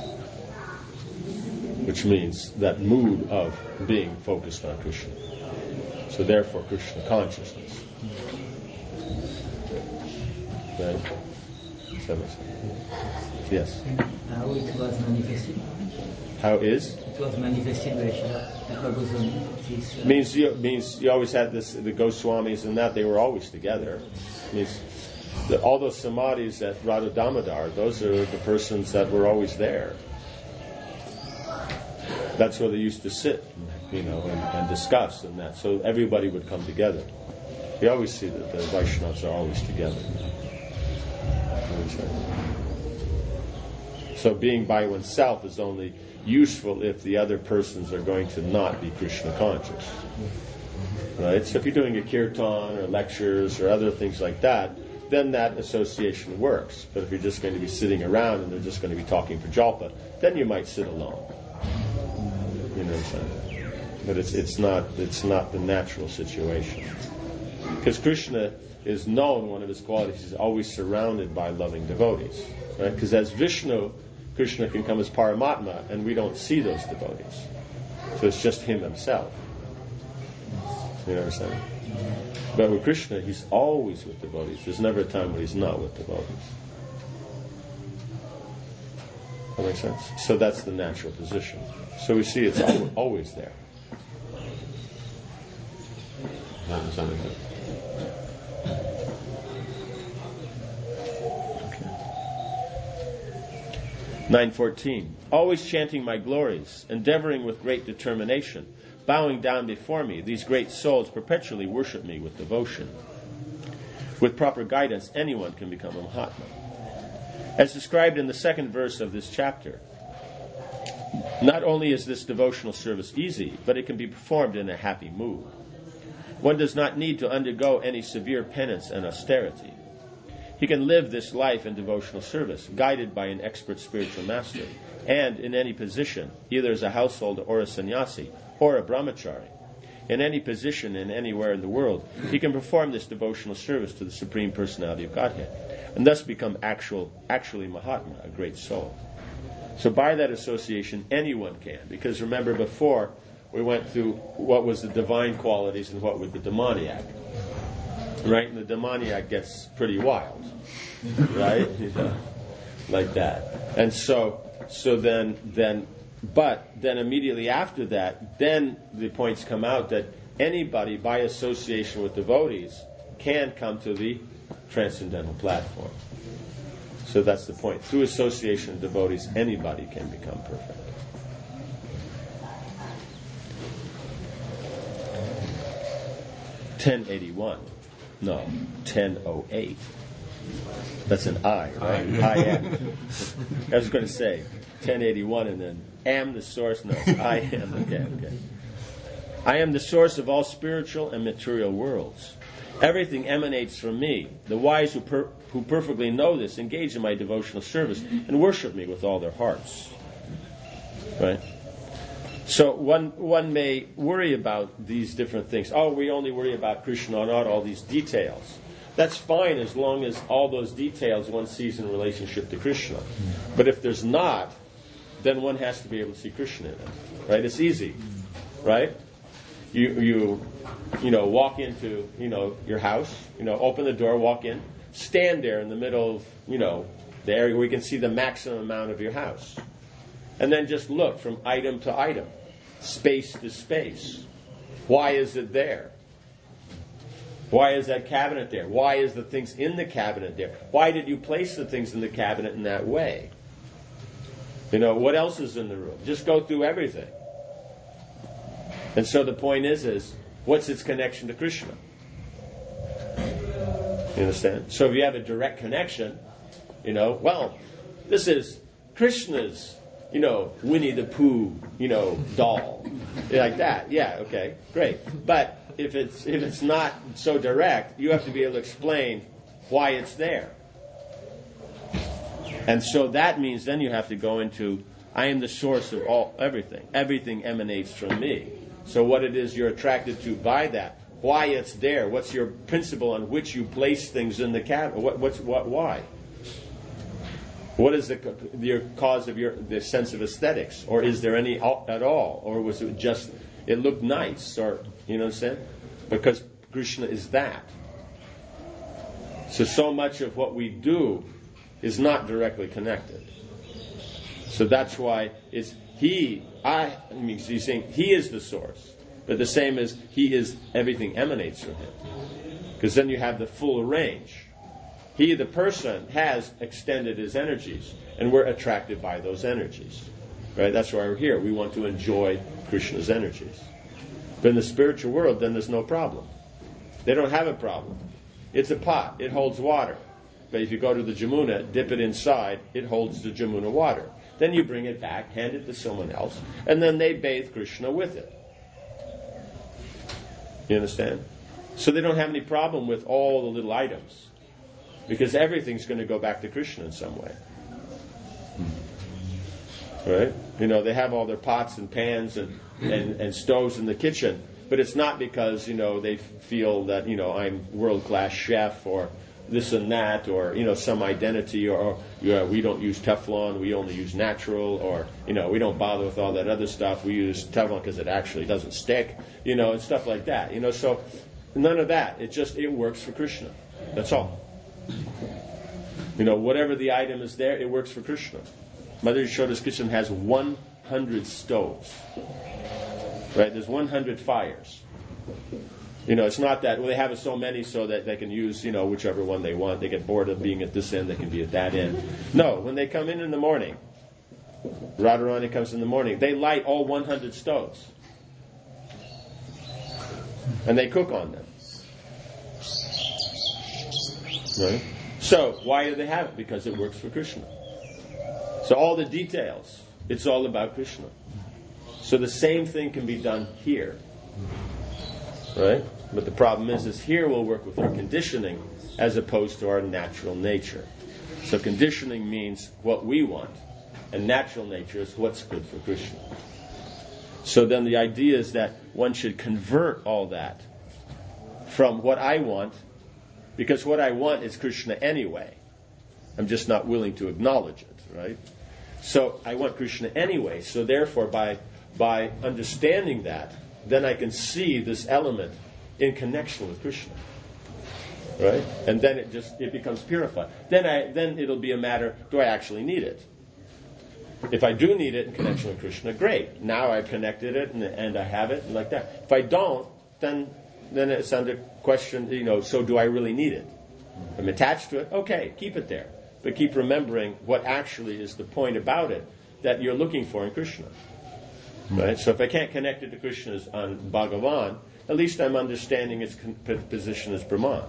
which means that mood of being focused on Krishna. So therefore, Krishna consciousness. Right? Yes. How it was manifested? How is? It was manifested by Srila Goswami. This, uh, Means you means you always had this the Goswamis and that they were always together. Means that all those samadhis at Radha Damodar, those are the persons that were always there. That's where they used to sit, you know, and, and discuss and that. So everybody would come together. We always see that the Vaishnavas are always together. So being by oneself is only useful if the other persons are going to not be Krishna conscious. Right? So if you're doing a kirtan or lectures or other things like that, then that association works. But if you're just going to be sitting around and they're just going to be talking for jalpa, then you might sit alone. You know what I'm saying? But it's it's not it's not the natural situation. Because Krishna is known, one of his qualities is always surrounded by loving devotees. Right? Because as Vishnu, Krishna can come as Paramatma, and we don't see those devotees. So it's just him himself. You know what I'm saying? But with Krishna, he's always with devotees. There's never a time when he's not with devotees. That makes sense? So that's the natural position. So we see it's al- always there. Does that make sense? nine fourteen. Always chanting my glories, endeavoring with great determination, bowing down before me, these great souls perpetually worship me with devotion. With proper guidance, anyone can become a Mahatma. As described in the second verse of this chapter, not only is this devotional service easy, but it can be performed in a happy mood. One does not need to undergo any severe penance and austerity. He can live this life in devotional service, guided by an expert spiritual master, and in any position, either as a householder or a sannyasi, or a brahmachari. In any position and anywhere in the world, he can perform this devotional service to the Supreme Personality of Godhead, and thus become actual, actually Mahatma, a great soul. So by that association, anyone can, because remember before, we went through what was the divine qualities and what was the demoniac. Right? And the demoniac gets pretty wild. Right? You know, like that. And so, so then, then, but then immediately after that, then the points come out that anybody, by association with devotees, can come to the transcendental platform. So that's the point. Through association of devotees, anybody can become perfect. ten eighty-one. No, ten oh eight. That's an I, right? I am. I was going to say ten eighty-one and then am the source. No, I am. Okay, okay. I am the source of all spiritual and material worlds. Everything emanates from me. The wise who, per- who perfectly know this engage in my devotional service and worship me with all their hearts. Right? So one one may worry about these different things. Oh, we only worry about Krishna, not all these details. That's fine as long as all those details one sees in relationship to Krishna. But if there's not, then one has to be able to see Krishna in it. Right? It's easy. Right? You you you know, walk into, you know, your house, you know, open the door, walk in, stand there in the middle of, you know, the area where you can see the maximum amount of your house. And then just look from item to item, space to space. Why is it there? Why is that cabinet there? Why is the things in the cabinet there? Why did you place the things in the cabinet in that way? You know, what else is in the room? Just go through everything. And so the point is, is what's its connection to Krishna? You understand? So if you have a direct connection, you know, well, this is Krishna's, you know, Winnie the Pooh, you know, doll. Like that. Yeah, okay, great. But if it's if it's not so direct, you have to be able to explain why it's there. And so that means then you have to go into, I am the source of all everything. Everything emanates from me. So what it is you're attracted to by that, why it's there, what's your principle on which you place things in the cabinet, what, what's what, why? What is the your cause of your the sense of aesthetics, or is there any at all, or was it just it looked nice, or you know what I'm saying? Because Krishna is that. So so much of what we do is not directly connected. So that's why it's he. I, I mean, he's saying he is the source, but the same as he is, everything emanates from him. Because then you have the full range. He, the person, has extended his energies, and we're attracted by those energies. Right? That's why we're here. We want to enjoy Krishna's energies. But in the spiritual world, then there's no problem. They don't have a problem. It's a pot. It holds water. But if you go to the Jamuna, dip it inside, it holds the Jamuna water. Then you bring it back, hand it to someone else, and then they bathe Krishna with it. You understand? So they don't have any problem with all the little items, because everything's going to go back to Krishna in some way. Right? You know, they have all their pots and pans and, and, and stoves in the kitchen, but it's not because, you know, they feel that, you know, I'm world-class chef or this and that, or, you know, some identity, or, or you know, we don't use Teflon, we only use natural, or, you know, we don't bother with all that other stuff, we use Teflon because it actually doesn't stick, you know, and stuff like that. You know, so none of that. It just, it works for Krishna. That's all. You know, whatever the item is there, it works for Krishna. Mother Yashoda's kitchen has one hundred stoves. Right? There's one hundred fires. You know, it's not that, well, they have so many so that they can use, you know, whichever one they want. They get bored of being at this end, they can be at that end. No, when they come in in the morning, Radharani comes in the morning, they light all one hundred stoves. And they cook on them. Right? So, why do they have it? Because it works for Krishna. So all the details, it's all about Krishna. So the same thing can be done here. Right? But the problem is, is here we'll work with our conditioning as opposed to our natural nature. So conditioning means what we want, and natural nature is what's good for Krishna. So then the idea is that one should convert all that from what I want, because what I want is Krishna anyway. I'm just not willing to acknowledge it, right? So I want Krishna anyway. So therefore, by by understanding that, then I can see this element in connection with Krishna, right? And then it just it becomes purified. Then I then it'll be a matter: do I actually need it? If I do need it in connection with Krishna, great. Now I've connected it and, and I have it and like that. If I don't, then then it's under question. You know, so do I really need it? If I'm attached to it. Okay, keep it there, but keep remembering what actually is the point about it that you're looking for in Krishna. Right? So if I can't connect it to Krishna's on Bhagavan, at least I'm understanding its con- position as Brahman.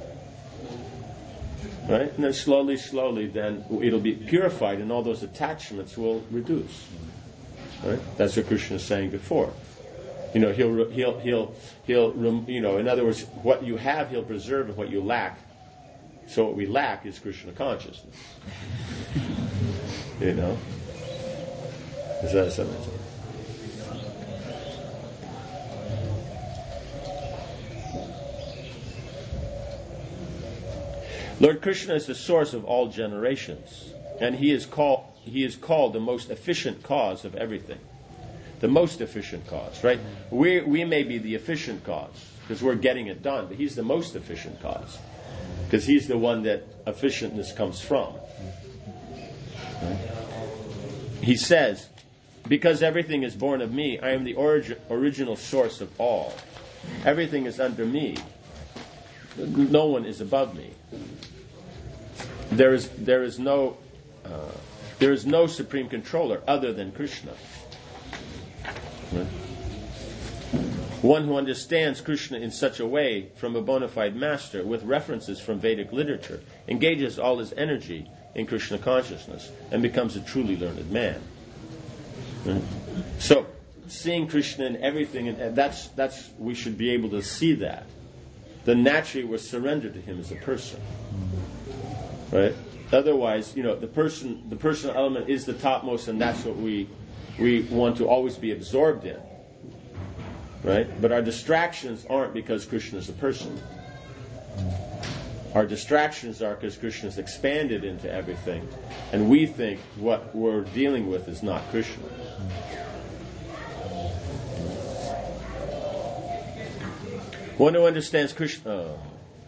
Right? And then slowly, slowly, then it'll be purified and all those attachments will reduce. Right? That's what Krishna is saying before. You know, he'll, he'll, he'll, he'll, you know, in other words, what you have, he'll preserve, and what you lack. So what we lack is Krishna consciousness. You know? Is that something? Lord Krishna is the source of all generations, and he is called he is called the most efficient cause of everything. The most efficient cause, right? We we may be the efficient cause because we're getting it done, but he's the most efficient cause because he's the one that efficientness comes from. Right? He says, "Because everything is born of me, I am the origi- original source of all. Everything is under me. No one is above me. There is there is no uh, there is no supreme controller other than Krishna." Right? One who understands Krishna in such a way from a bona fide master with references from Vedic literature engages all his energy in Krishna consciousness and becomes a truly learned man. Right? So, seeing Krishna in everything, and that's that's we should be able to see that. Then naturally we're surrendered to him as a person. Right? Otherwise, you know, the person the personal element is the topmost, and that's what we we want to always be absorbed in. Right? But our distractions aren't because Krishna is a person. Our distractions are because Krishna is expanded into everything, and we think what we're dealing with is not Krishna. One who understands Krishna. Oh.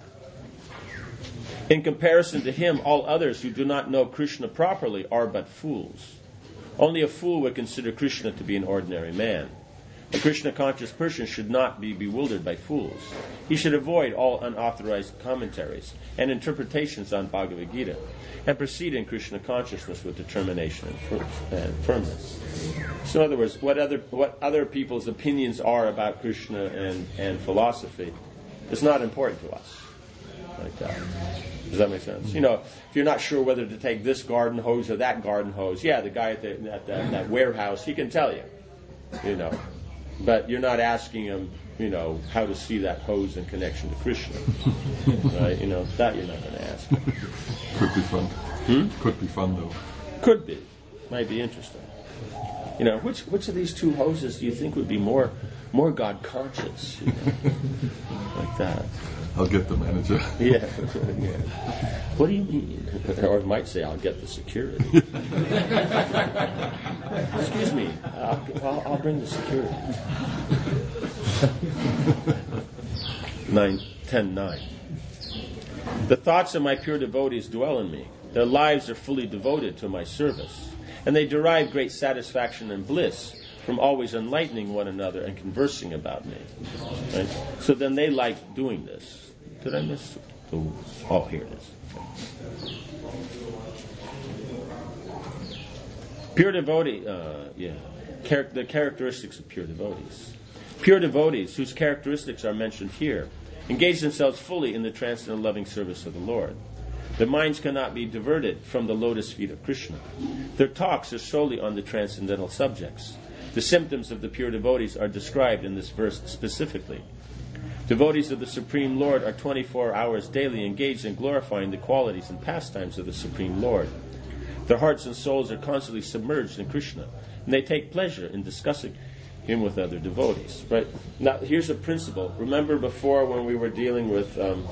In comparison to him, all others who do not know Krishna properly are but fools. Only a fool would consider Krishna to be an ordinary man. A Krishna-conscious person should not be bewildered by fools. He should avoid all unauthorized commentaries and interpretations on Bhagavad Gita, and proceed in Krishna consciousness with determination and, fir- and firmness. So in other words, what other what other people's opinions are about Krishna and, and philosophy is not important to us. Like that. Does that make sense? You know, if you're not sure whether to take this garden hose or that garden hose, yeah, the guy at, the, at the, that warehouse, he can tell you, you know. But you're not asking him, you know, how to see that hose in connection to Krishna. Right? You know, that you're not going to ask him. Could be fun. Hmm? Could be fun, though. Could be. Might be interesting. You know, which which of these two hoses do you think would be more more God conscious? You know? Like that. I'll get the manager. Yeah. Yeah. What do you mean? Or it might say, I'll get the security. Excuse me. I'll, I'll, I'll bring the security. Nine, ten, nine. The thoughts of my pure devotees dwell in me. Their lives are fully devoted to my service. And they derive great satisfaction and bliss from always enlightening one another and conversing about me. Right? So then they like doing this. Did I miss? Oh, oh here it is. Pure devotee, uh, yeah. Char- the characteristics of pure devotees. Pure devotees, whose characteristics are mentioned here, engage themselves fully in the transcendental loving service of the Lord. Their minds cannot be diverted from the lotus feet of Krishna. Their talks are solely on the transcendental subjects. The symptoms of the pure devotees are described in this verse specifically. Devotees of the Supreme Lord are twenty-four hours daily engaged in glorifying the qualities and pastimes of the Supreme Lord. Their hearts and souls are constantly submerged in Krishna, and they take pleasure in discussing him with other devotees. Right? Now, here's a principle. Remember before when we were dealing with... Um,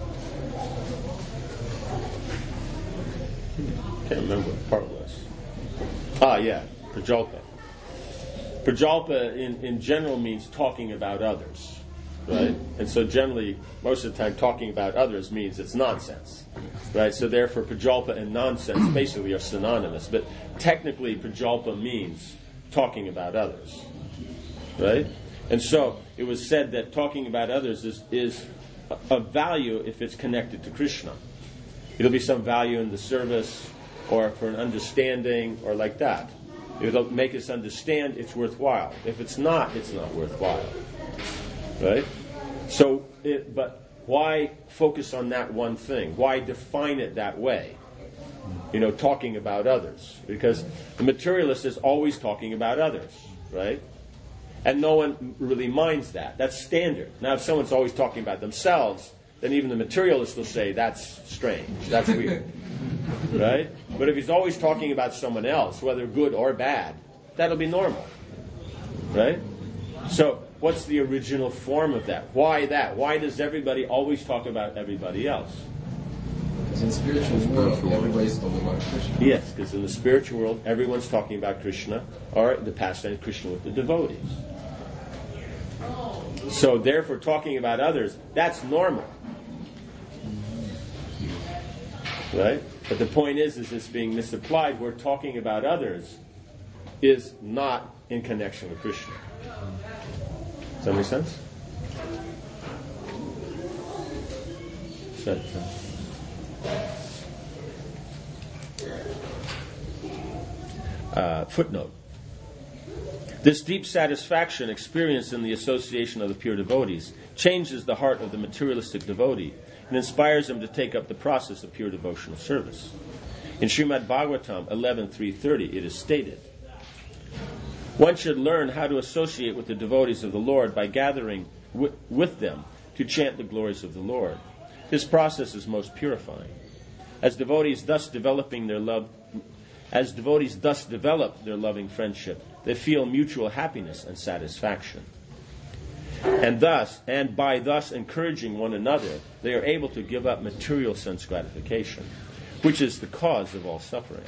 I can't remember what part was. Ah, yeah, Prajalpa. Prajalpa in, in general means talking about others. Right? And so generally, most of the time, talking about others means it's nonsense. Right? So therefore, Prajalpa and nonsense basically are synonymous. But technically, Prajalpa means talking about others. Right? And so it was said that talking about others is, is of value if it's connected to Krishna. It'll be some value in the service or for an understanding or like that. If it'll make us understand, it's worthwhile. If it's not, it's not worthwhile. Right? So, it, but why focus on that one thing? Why define it that way? You know, talking about others. Because the materialist is always talking about others, right? And no one really minds that. That's standard. Now, if someone's always talking about themselves, then even the materialist will say, that's strange, that's weird. Right? But if he's always talking about someone else, whether good or bad, that'll be normal. Right? So, what's the original form of that? Why that? Why does everybody always talk about everybody else? Because in the spiritual world, everybody's talking about Krishna. Yes, because in the spiritual world, everyone's talking about Krishna, or the pastime of Krishna with the devotees. So therefore, talking about others, that's normal. Right? But the point is, is it's being misapplied where talking about others is not in connection with Krishna. Does that make sense? That, uh, uh, footnote. This deep satisfaction experienced in the association of the pure devotees changes the heart of the materialistic devotee and inspires him to take up the process of pure devotional service. In Srimad Bhagavatam eleven three thirty, it is stated, one should learn how to associate with the devotees of the Lord by gathering w- with them to chant the glories of the Lord. This process is most purifying. As devotees thus developing their love, as devotees thus develop their loving friendship, they feel mutual happiness and satisfaction. And thus, and by thus encouraging one another, they are able to give up material sense gratification, which is the cause of all suffering.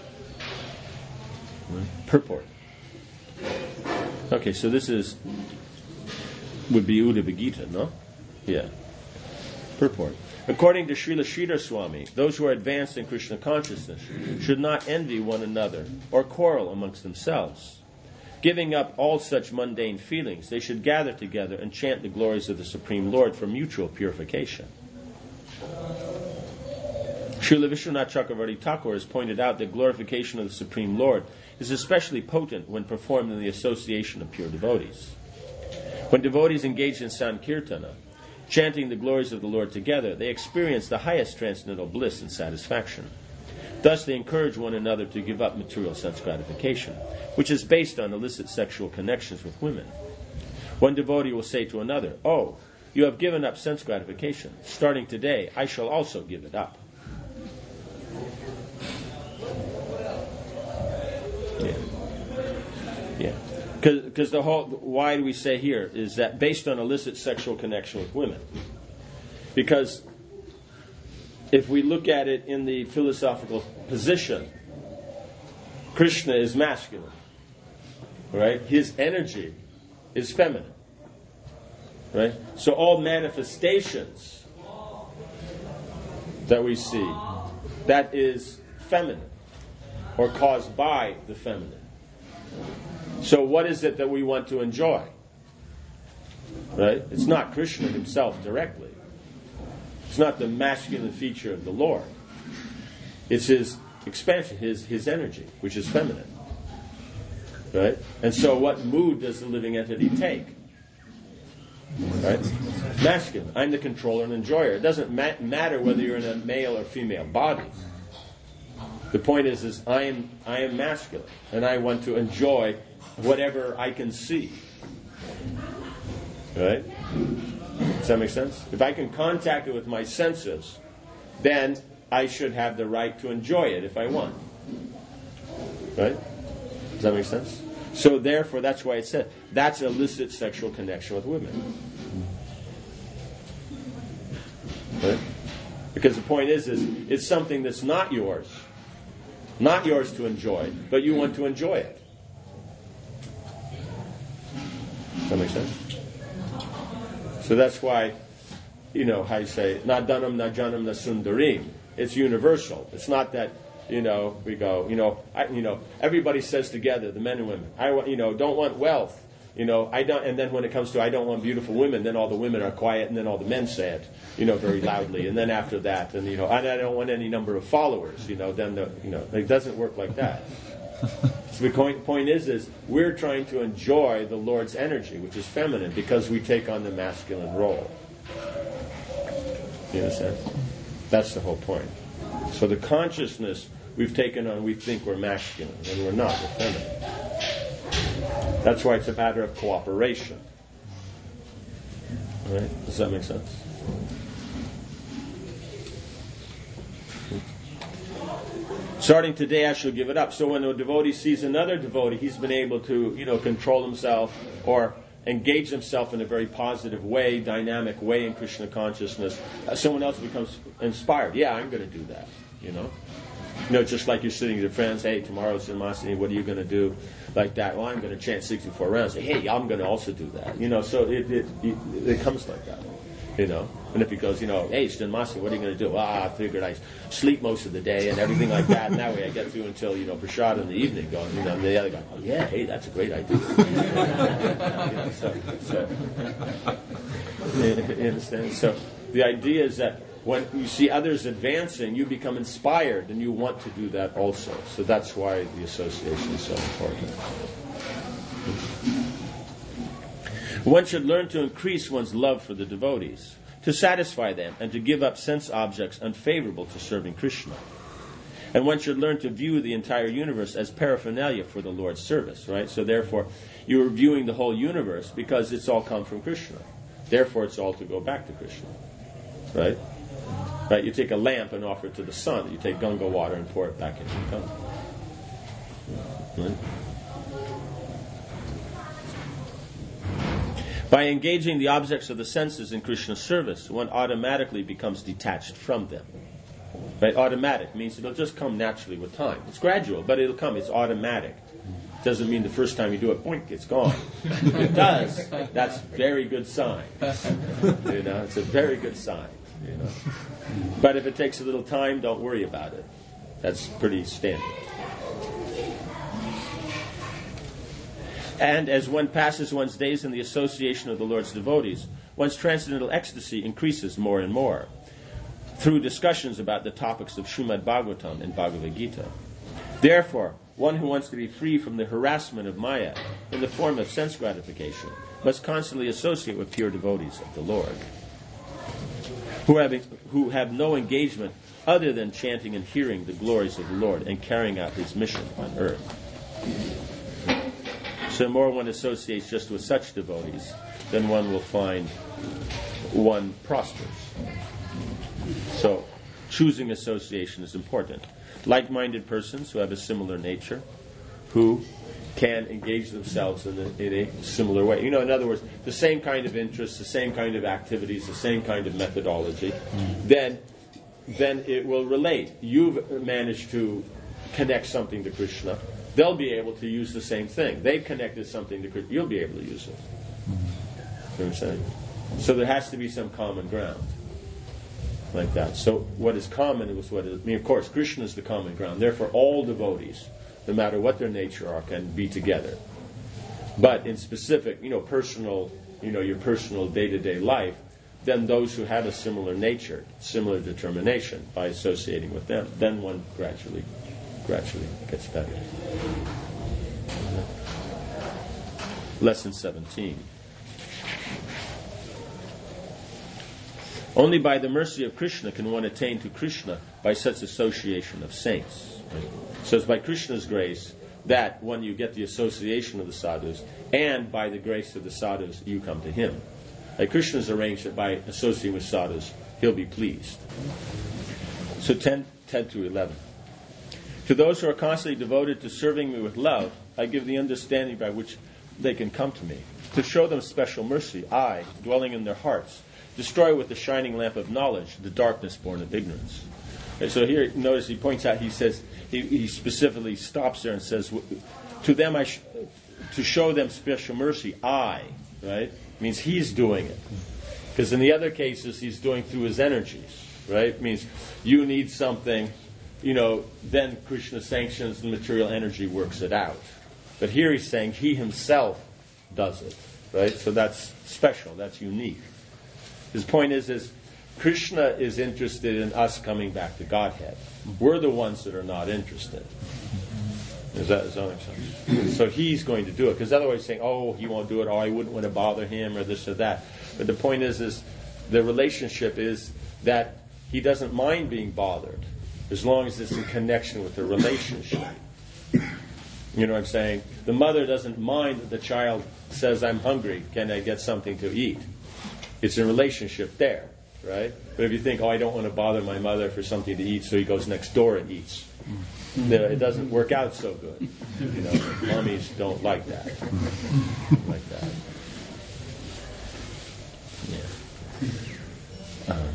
Purport. Okay, so this is would be Uddhava Gita, no? Yeah. Purport. According to Srila Sridhar Swami, those who are advanced in Krishna consciousness should not envy one another or quarrel amongst themselves. Giving up all such mundane feelings, they should gather together and chant the glories of the Supreme Lord for mutual purification. Srila Vishwanath Chakravarti Thakur has pointed out that glorification of the Supreme Lord is especially potent when performed in the association of pure devotees. When devotees engage in Sankirtana, chanting the glories of the Lord together, they experience the highest transcendental bliss and satisfaction. Thus they encourage one another to give up material sense gratification, which is based on illicit sexual connections with women. One devotee will say to another, "Oh, you have given up sense gratification. Starting today, I shall also give it up." Yeah. Yeah. Because the whole, why do we say here is that based on illicit sexual connection with women? Because if we look at it in the philosophical position, Krishna is masculine, right? His energy is feminine, right? So all manifestations that we see, that is feminine or caused by the feminine. So what is it that we want to enjoy? Right? It's not Krishna himself directly. It's not the masculine feature of the Lord. It's his expansion, his, his energy, which is feminine. Right? And so what mood does the living entity take? Right? Masculine. I'm the controller and enjoyer. It doesn't ma- matter whether you're in a male or female body. The point is, is I am I am masculine, and I want to enjoy whatever I can see. Right? Does that make sense? If I can contact it with my senses, then I should have the right to enjoy it if I want. Right? Does that make sense? So therefore, that's why it said that's illicit sexual connection with women. Right? Because the point is, is it's something that's not yours. Not yours to enjoy, but you want to enjoy it. Does that make sense? So that's why, you know, how you say, na dhanam, na janam, na sundarim. It's universal. It's not that, you know, we go, you know, I, you know, everybody says together, the men and women, I want, you know, don't want wealth. You know, I don't, and then when it comes to I don't want beautiful women, then all the women are quiet, and then all the men say it, you know, very loudly. And then after that, and you know, and I don't want any number of followers. You know, then the, you know, it doesn't work like that. So the point, point is, is we're trying to enjoy the Lord's energy, which is feminine, because we take on the masculine role. You understand? That's the whole point. So the consciousness we've taken on, we think we're masculine, and we're not. We're feminine. That's why it's a matter of cooperation. All right? Does that make sense? Starting today, I shall give it up. So when a devotee sees another devotee, he's been able to, you know, control himself or engage himself in a very positive way, dynamic way in Krishna consciousness. Uh, someone else becomes inspired. Yeah, I'm going to do that. You know, you know, just like you're sitting with your friends. Hey, tomorrow's Janmashtami. What are you going to do? Like that. Well, I'm going to chant sixty-four rounds. Say, hey, I'm going to also do that. You know, so it it, it, it comes like that. You know, and if he goes, you know, hey, Janmashtami, what are you going to do? Well, I figured I sleep most of the day and everything like that, and that way I get through until, you know, prashad in the evening. Going, you know, and the other guy, oh yeah, hey, that's a great idea. You know, so, so you understand? So the idea is that when you see others advancing, you become inspired and you want to do that also. So that's why the association is so important. One should learn to increase one's love for the devotees, to satisfy them, and to give up sense objects unfavorable to serving Krishna. And one should learn to view the entire universe as paraphernalia for the Lord's service, right? So therefore, you are viewing the whole universe because it's all come from Krishna. Therefore, it's all to go back to Krishna, right? Right? You take a lamp and offer it to the sun. You take Ganga water and pour it back into the Ganga. Right? By engaging the objects of the senses in Krishna's service, one automatically becomes detached from them. Right? Automatic means it'll just come naturally with time. It's gradual, but it'll come. It's automatic. Doesn't mean the first time you do it, boink, it's gone. It does. That's a very good sign. You know, it's a very good sign. You know, but if it takes a little time, don't worry about it. That's pretty standard. And as one passes one's days in the association of the Lord's devotees, one's transcendental ecstasy increases more and more through discussions about the topics of Srimad Bhagavatam and Bhagavad Gita. Therefore, one who wants to be free from the harassment of Maya in the form of sense gratification must constantly associate with pure devotees of the Lord, who have, who have no engagement other than chanting and hearing the glories of the Lord and carrying out His mission on earth. So the more one associates just with such devotees, then one will find one prospers. So choosing association is important. Like-minded persons who have a similar nature, who can engage themselves in a, in a similar way. You know, in other words, the same kind of interests, the same kind of activities, the same kind of methodology, mm. then, then it will relate. You've managed to connect something to Krishna. They'll be able to use the same thing. They've connected something to Krishna. You'll be able to use it. You know what I'm saying? So there has to be some common ground. Like that. So what is common is what is, I mean, of course, Krishna is the common ground. Therefore, all devotees, no matter what their nature are, can be together. But in specific, you know, personal, you know, your personal day-to-day life, then those who have a similar nature, similar determination, by associating with them, then one gradually, gradually gets better. Lesson seventeen. Only by the mercy of Krishna can one attain to Krishna by such association of saints. Right? So it's by Krishna's grace that when you get the association of the sadhus, and by the grace of the sadhus, you come to him. Like Krishna's arranged that by associating with sadhus, he'll be pleased. So ten, ten to eleven. To those who are constantly devoted to serving me with love, I give the understanding by which they can come to me. To show them special mercy, I, dwelling in their hearts, destroy with the shining lamp of knowledge the darkness born of ignorance. And so here, notice he points out, he says, he, he specifically stops there and says, to them I, sh- to show them special mercy, I, right? Means he's doing it. Because in the other cases, he's doing through his energies, right? Means you need something, you know, then Krishna sanctions the material energy, works it out. But here he's saying he himself does it, right? So that's special, that's unique. His point is, is Krishna is interested in us coming back to Godhead. We're the ones that are not interested. Is that, is that what I'm saying? So he's going to do it. Because otherwise saying, oh, he won't do it, or I wouldn't want to bother him, or this or that. But the point is, is the relationship is that he doesn't mind being bothered as long as it's in connection with the relationship. You know what I'm saying? The mother doesn't mind that the child says, I'm hungry, can I get something to eat? It's a relationship there, right? But if you think, oh, I don't want to bother my mother for something to eat, so he goes next door and eats. It doesn't work out so good. You know, mommies don't like that. Like that. Yeah. Um.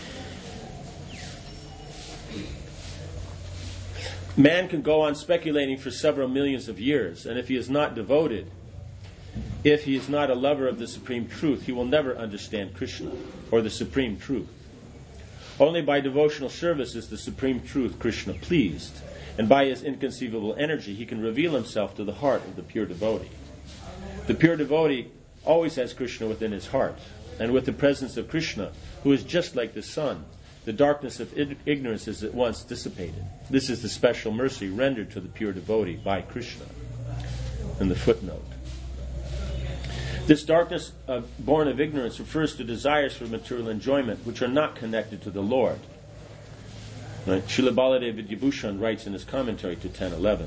Man can go on speculating for several millions of years, and if he is not devoted, if he is not a lover of the Supreme Truth, he will never understand Krishna, or the Supreme Truth. Only by devotional service is the Supreme Truth Krishna pleased, and by his inconceivable energy he can reveal himself to the heart of the pure devotee. The pure devotee always has Krishna within his heart, and with the presence of Krishna, who is just like the sun, the darkness of ignorance is at once dissipated. This is the special mercy rendered to the pure devotee by Krishna. In the footnote. This darkness uh, born of ignorance refers to desires for material enjoyment which are not connected to the Lord. Right? Srila Baladev Vidyabhushan writes in his commentary to ten eleven.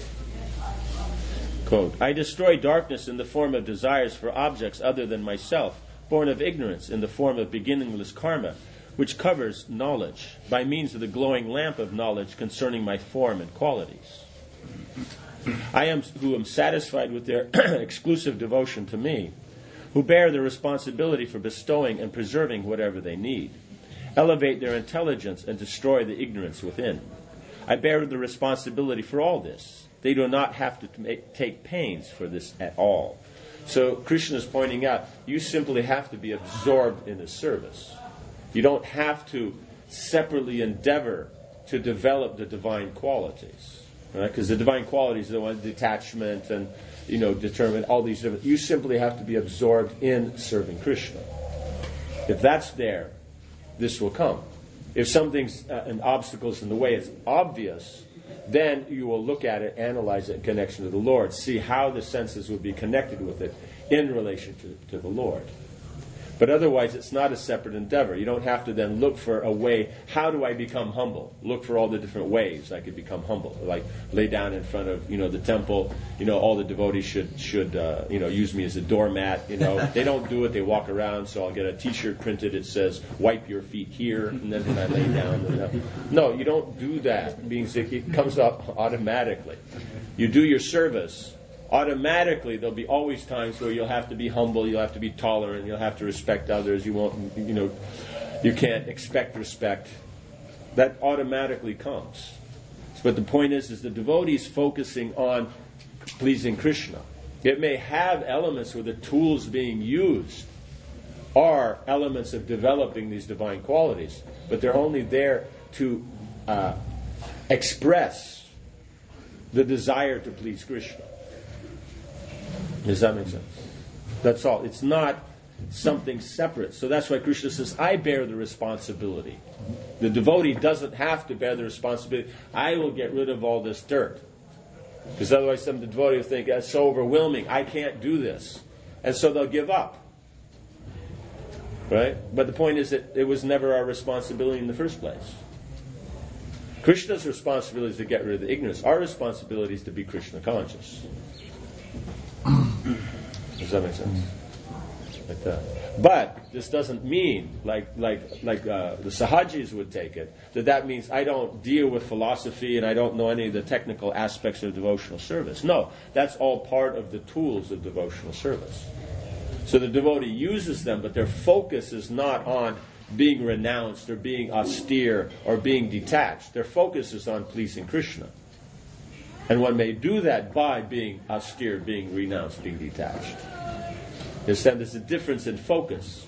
Quote, I destroy darkness in the form of desires for objects other than myself, born of ignorance in the form of beginningless karma, which covers knowledge by means of the glowing lamp of knowledge concerning my form and qualities. I am who am satisfied with their exclusive devotion to me, who bear the responsibility for bestowing and preserving whatever they need, elevate their intelligence and destroy the ignorance within. I bear the responsibility for all this. They do not have to make, take pains for this at all. So Krishna is pointing out, you simply have to be absorbed in his service. You don't have to separately endeavor to develop the divine qualities. Right? Because the divine qualities are the one, detachment and, you know, determine all these different. You simply have to be absorbed in serving Krishna. If that's there, this will come. If something's uh, an obstacle is in the way, it's obvious, then you will look at it, analyze it in connection to the Lord, see how the senses would be connected with it in relation to, to the Lord. But otherwise, it's not a separate endeavor. You don't have to then look for a way, how do I become humble? Look for all the different ways I could become humble. Like lay down in front of, you know, the temple, you know, all the devotees should, should uh, you know, use me as a doormat, you know. They don't do it, they walk around, so I'll get a t-shirt printed, it says, wipe your feet here, and then when I lay down. And, uh, no, you don't do that. It means it comes up automatically. You do your service. Automatically, there'll be always times where you'll have to be humble, you'll have to be tolerant, you'll have to respect others. You won't, you know, you can't expect respect. That automatically comes. But the point is, is the devotee is focusing on pleasing Krishna. It may have elements where the tools being used are elements of developing these divine qualities, but they're only there to uh, express the desire to please Krishna. Does that make sense? That's all. It's not something separate. So that's why Krishna says, I bear the responsibility. The devotee doesn't have to bear the responsibility. I will get rid of all this dirt. Because otherwise some devotee will think, that's so overwhelming, I can't do this. And so they'll give up. Right? But the point is that it was never our responsibility in the first place. Krishna's responsibility is to get rid of the ignorance. Our responsibility is to be Krishna conscious. Does that make sense? Like that. But this doesn't mean, like like like uh, the Sahajis would take it, that that means I don't deal with philosophy and I don't know any of the technical aspects of devotional service. No, that's all part of the tools of devotional service. So the devotee uses them, but their focus is not on being renounced or being austere or being detached. Their focus is on pleasing Krishna. And one may do that by being austere, being renounced, being detached. Understand, there's a difference in focus.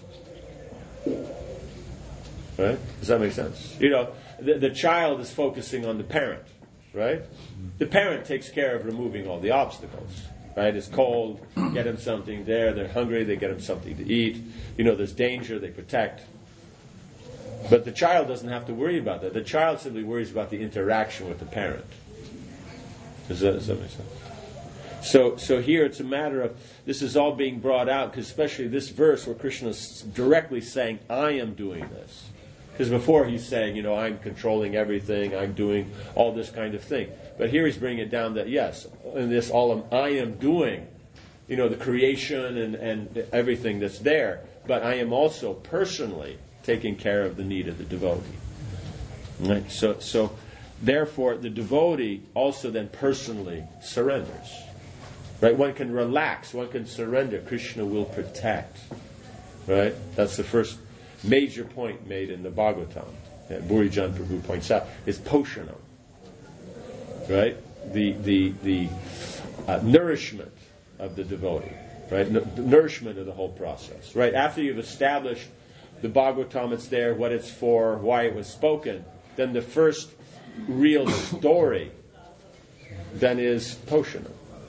Right? Does that make sense? You know, the, the child is focusing on the parent, right? The parent takes care of removing all the obstacles. Right? It's cold, get them something there, they're hungry, they get them something to eat. You know, there's danger, they protect. But the child doesn't have to worry about that. The child simply worries about the interaction with the parent. Does that, does that make sense? So, so here it's a matter of, this is all being brought out, because especially this verse where Krishna is directly saying, I am doing this. Because before he's saying, you know, I'm controlling everything, I'm doing all this kind of thing. But here he's bringing it down that, yes, in this all I am doing, you know, the creation and, and everything that's there, but I am also personally taking care of the need of the devotee. Right? So, so therefore, the devotee also then personally surrenders. Right? One can relax, one can surrender. Krishna will protect. Right? That's the first major point made in the Bhagavatam that Burijan Prabhu points out, is poshanam. Right? The the the uh, nourishment of the devotee. Right? N- the nourishment of the whole process. Right? After you've established the Bhagavatam, it's there, what it's for, why it was spoken, then the first real story then is poshanam.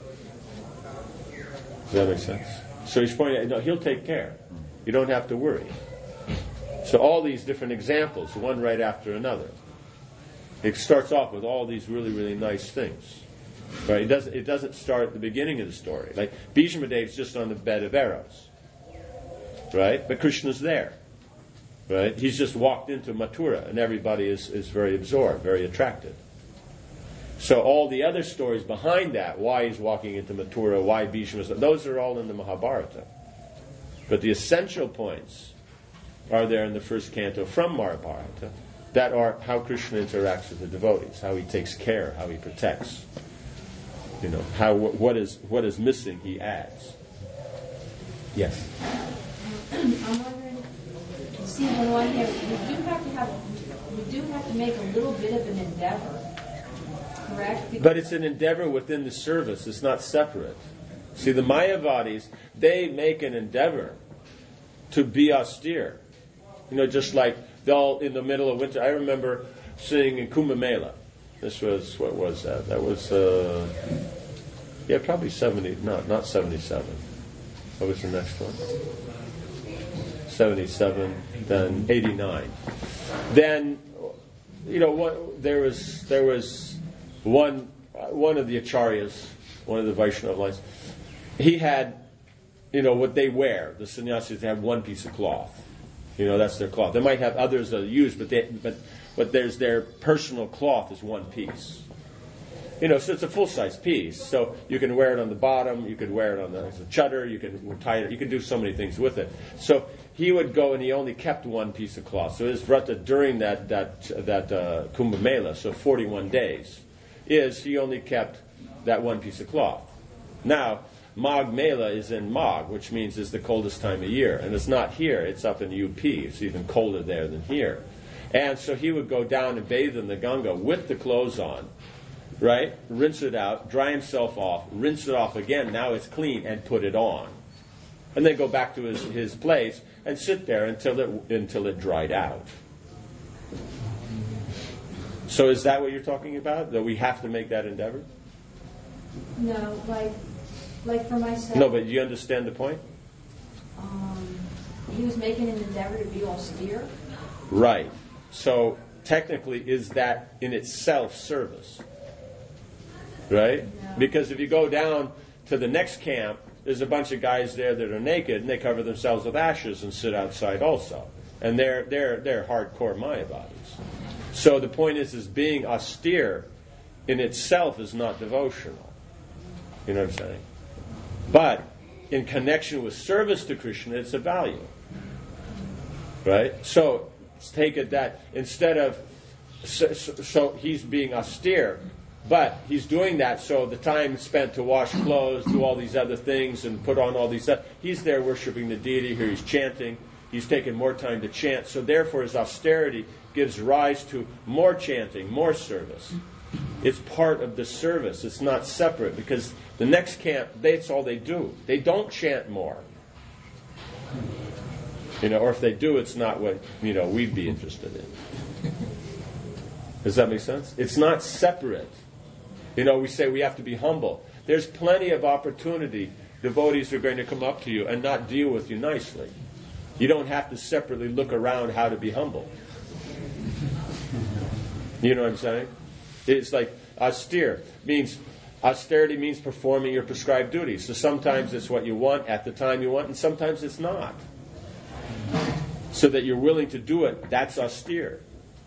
Does that make sense? So he's pointing out, no, he'll take care. You don't have to worry. So all these different examples, one right after another. It starts off with all these really, really nice things. Right? It doesn't, it doesn't start at the beginning of the story. Like Bhishma Dev's just on the bed of arrows. Right? But Krishna's there. Right? He's just walked into Mathura and everybody is, is very absorbed, very attracted. So all the other stories behind that, why he's walking into Mathura, why Bhishma, those are all in the Mahabharata. But the essential points are there in the first canto from Mahabharata that are how Krishna interacts with the devotees, how he takes care, how he protects. You know, how what is what is missing he adds. Yes. I'm wondering, see, on the one hand, we do have to have, we do have to make a little bit of an endeavor, correct? Because but it's an endeavor within the service. It's not separate. See, the Mayavadis, they make an endeavor to be austere. You know, just like they'll, in the middle of winter, I remember sitting in Kumbh Mela. This was, what was that? That was, uh, yeah, probably seventy, no, not seventy-seven. What was the next one? seventy-seven, then eighty-nine. Then, you know, what, there was there was one one of the acharyas, one of the Vaishnava lines. He had, you know, what they wear. The sannyasis have one piece of cloth. You know, that's their cloth. They might have others that use, but they, but but there's their personal cloth is one piece. You know, so it's a full-size piece. So you can wear it on the bottom, you could wear it on the, as a chudder, you can tie it, you can do so many things with it. So he would go and he only kept one piece of cloth. So his vrata during that that that uh, Kumbh Mela, so forty-one days, is he only kept that one piece of cloth. Now, Magh Mela is in Magh, which means it's the coldest time of year. And it's not here, it's up in U P. It's even colder there than here. And so he would go down and bathe in the Ganga with the clothes on, right? Rinse it out, dry himself off, rinse it off again, now it's clean, and put it on. And then go back to his, his place and sit there until it until it dried out. So is that what you're talking about? That we have to make that endeavor? no, like, like for myself. No, but you understand the point? Um, he was making an endeavor to be austere. Right. So technically, is that in itself service? Right? No. Because if you go down to the next camp there's a bunch of guys there that are naked and they cover themselves with ashes and sit outside also. And they're they're they're hardcore Mayavadis. So the point is, is being austere in itself is not devotional. You know what I'm saying? But in connection with service to Krishna, it's a value. Right? So take it that instead of so, so he's being austere, but he's doing that so the time spent to wash clothes, do all these other things, and put on all these stuff, he's there worshiping the deity. Here he's chanting. He's taking more time to chant. So therefore his austerity gives rise to more chanting, more service. It's part of the service. It's not separate, because the next camp, that's all they do. They don't chant more. You know, or if they do, it's not what, you know, we'd be interested in. Does that make sense? It's not separate. You know, we say we have to be humble. There's plenty of opportunity. Devotees are going to come up to you and not deal with you nicely. You don't have to separately look around how to be humble. You know what I'm saying? It's like austere means austerity means performing your prescribed duties. So sometimes it's what you want at the time you want, and sometimes it's not. So that you're willing to do it, that's austere.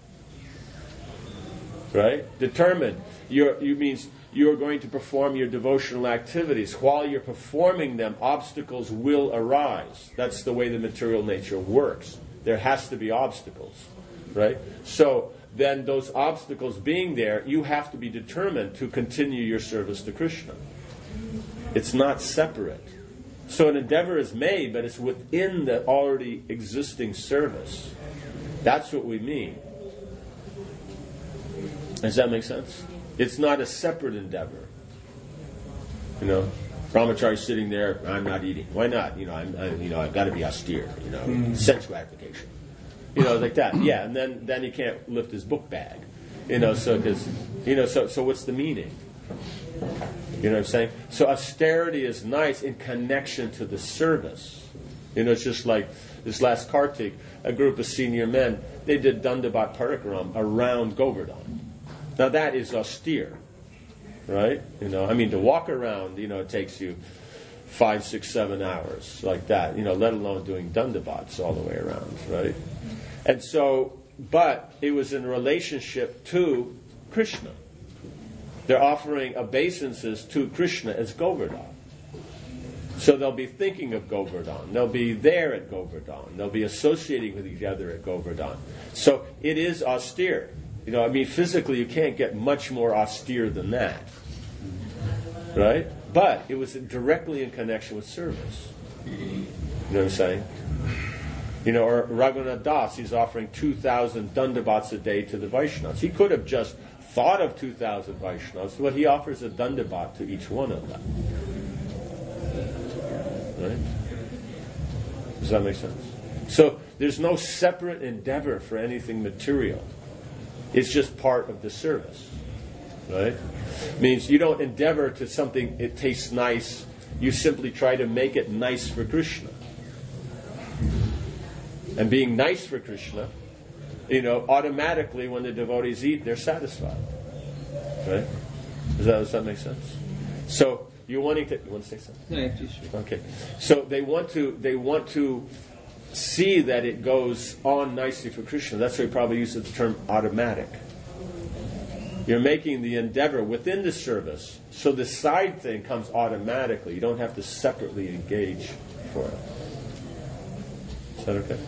Right? Determined. You're, you means you're going to perform your devotional activities. While you're performing them, obstacles will arise. That's the way the material nature works. There has to be obstacles. Right? So then those obstacles being there, you have to be determined to continue your service to Krishna. It's not separate. So an endeavor is made, but it's within the already existing service. That's what we mean. Does that make sense? It's not a separate endeavor. You know, Brahmachari sitting there, I'm not eating. Why not? You know, I'm, I, you know, I've got to be austere. You know, mm. sense gratification. You know, like that. Yeah, and then then he can't lift his book bag. You know, so because you know, so so what's the meaning? You know what I'm saying? So austerity is nice in connection to the service. You know, it's just like this last Kartik, a group of senior men, they did Dandavat Parikaram around Govardhan. Now that is austere, right? You know, I mean, to walk around, you know, it takes you five, six, seven hours like that, you know, let alone doing Dandavats all the way around, right? And so, but it was in relationship to Krishna. They're offering obeisances to Krishna as Govardhan. So they'll be thinking of Govardhan. They'll be there at Govardhan. They'll be associating with each other at Govardhan. So it is austere. You know, I mean, physically you can't get much more austere than that. Right? But it was directly in connection with service. You know what I'm saying? You know, or Raghunath Das, he's offering two thousand Dandavats a day to the Vaishnavas. He could have just thought of two thousand Vaishnavas, but he offers a Dandavat to each one of them. Right? Does that make sense? So there's no separate endeavor for anything material. It's just part of the service. Right? Means you don't endeavor to something, it tastes nice. You simply try to make it nice for Krishna. And being nice for Krishna, you know, automatically when the devotees eat, they're satisfied. Right? Does that, does that make sense? So you're wanting to you want to say something? Yeah, please. Sure. Okay. So they want to they want to see that it goes on nicely for Krishna. That's why we probably use the term automatic. You're making the endeavor within the service, so the side thing comes automatically. You don't have to separately engage for it. Is that okay?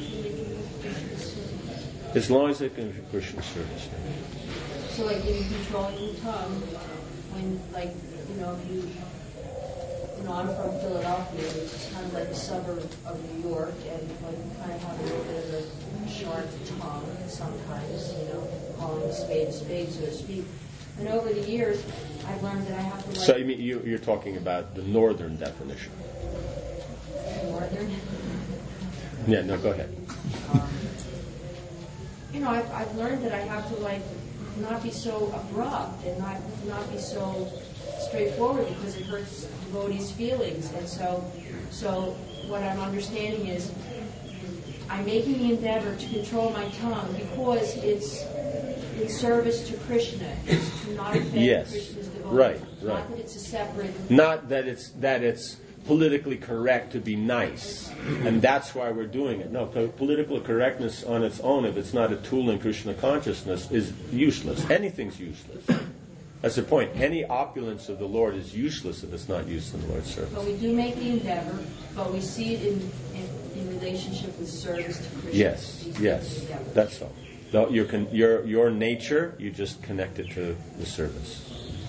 As long as it can be Krishna service. So like in controlling your tongue, when like, you know, if you, you know, I'm from Philadelphia, which is kind of like a suburb of New York, and like you kind of have a little bit of a sharp tongue sometimes, you know, calling a spade a spade, so to speak. And over the years, I've learned that I have to like... So you mean you, you're talking about the northern definition? Northern? Yeah, no, go ahead. Um, you know, I've, I've learned that I have to like not be so abrupt and not not be so straightforward because it hurts devotees' feelings. And so, so what I'm understanding is I'm making the endeavor to control my tongue because it's in service to Krishna. It's to not offend Yes. Krishna's devotees. Right, right. Not that it's a separate. Not that it's that it's politically correct to be nice, and that's why we're doing it. No, po- political correctness on its own, if it's not a tool in Krishna consciousness, is useless. Anything's useless. That's the point. Any opulence of the Lord is useless if it's not used in the Lord's service. But we do make the endeavor, but we see it in, in, in relationship with service to Krishna. Yes, These yes, two together. that's all. The- Your, con- your, your nature, you just connect it to the service.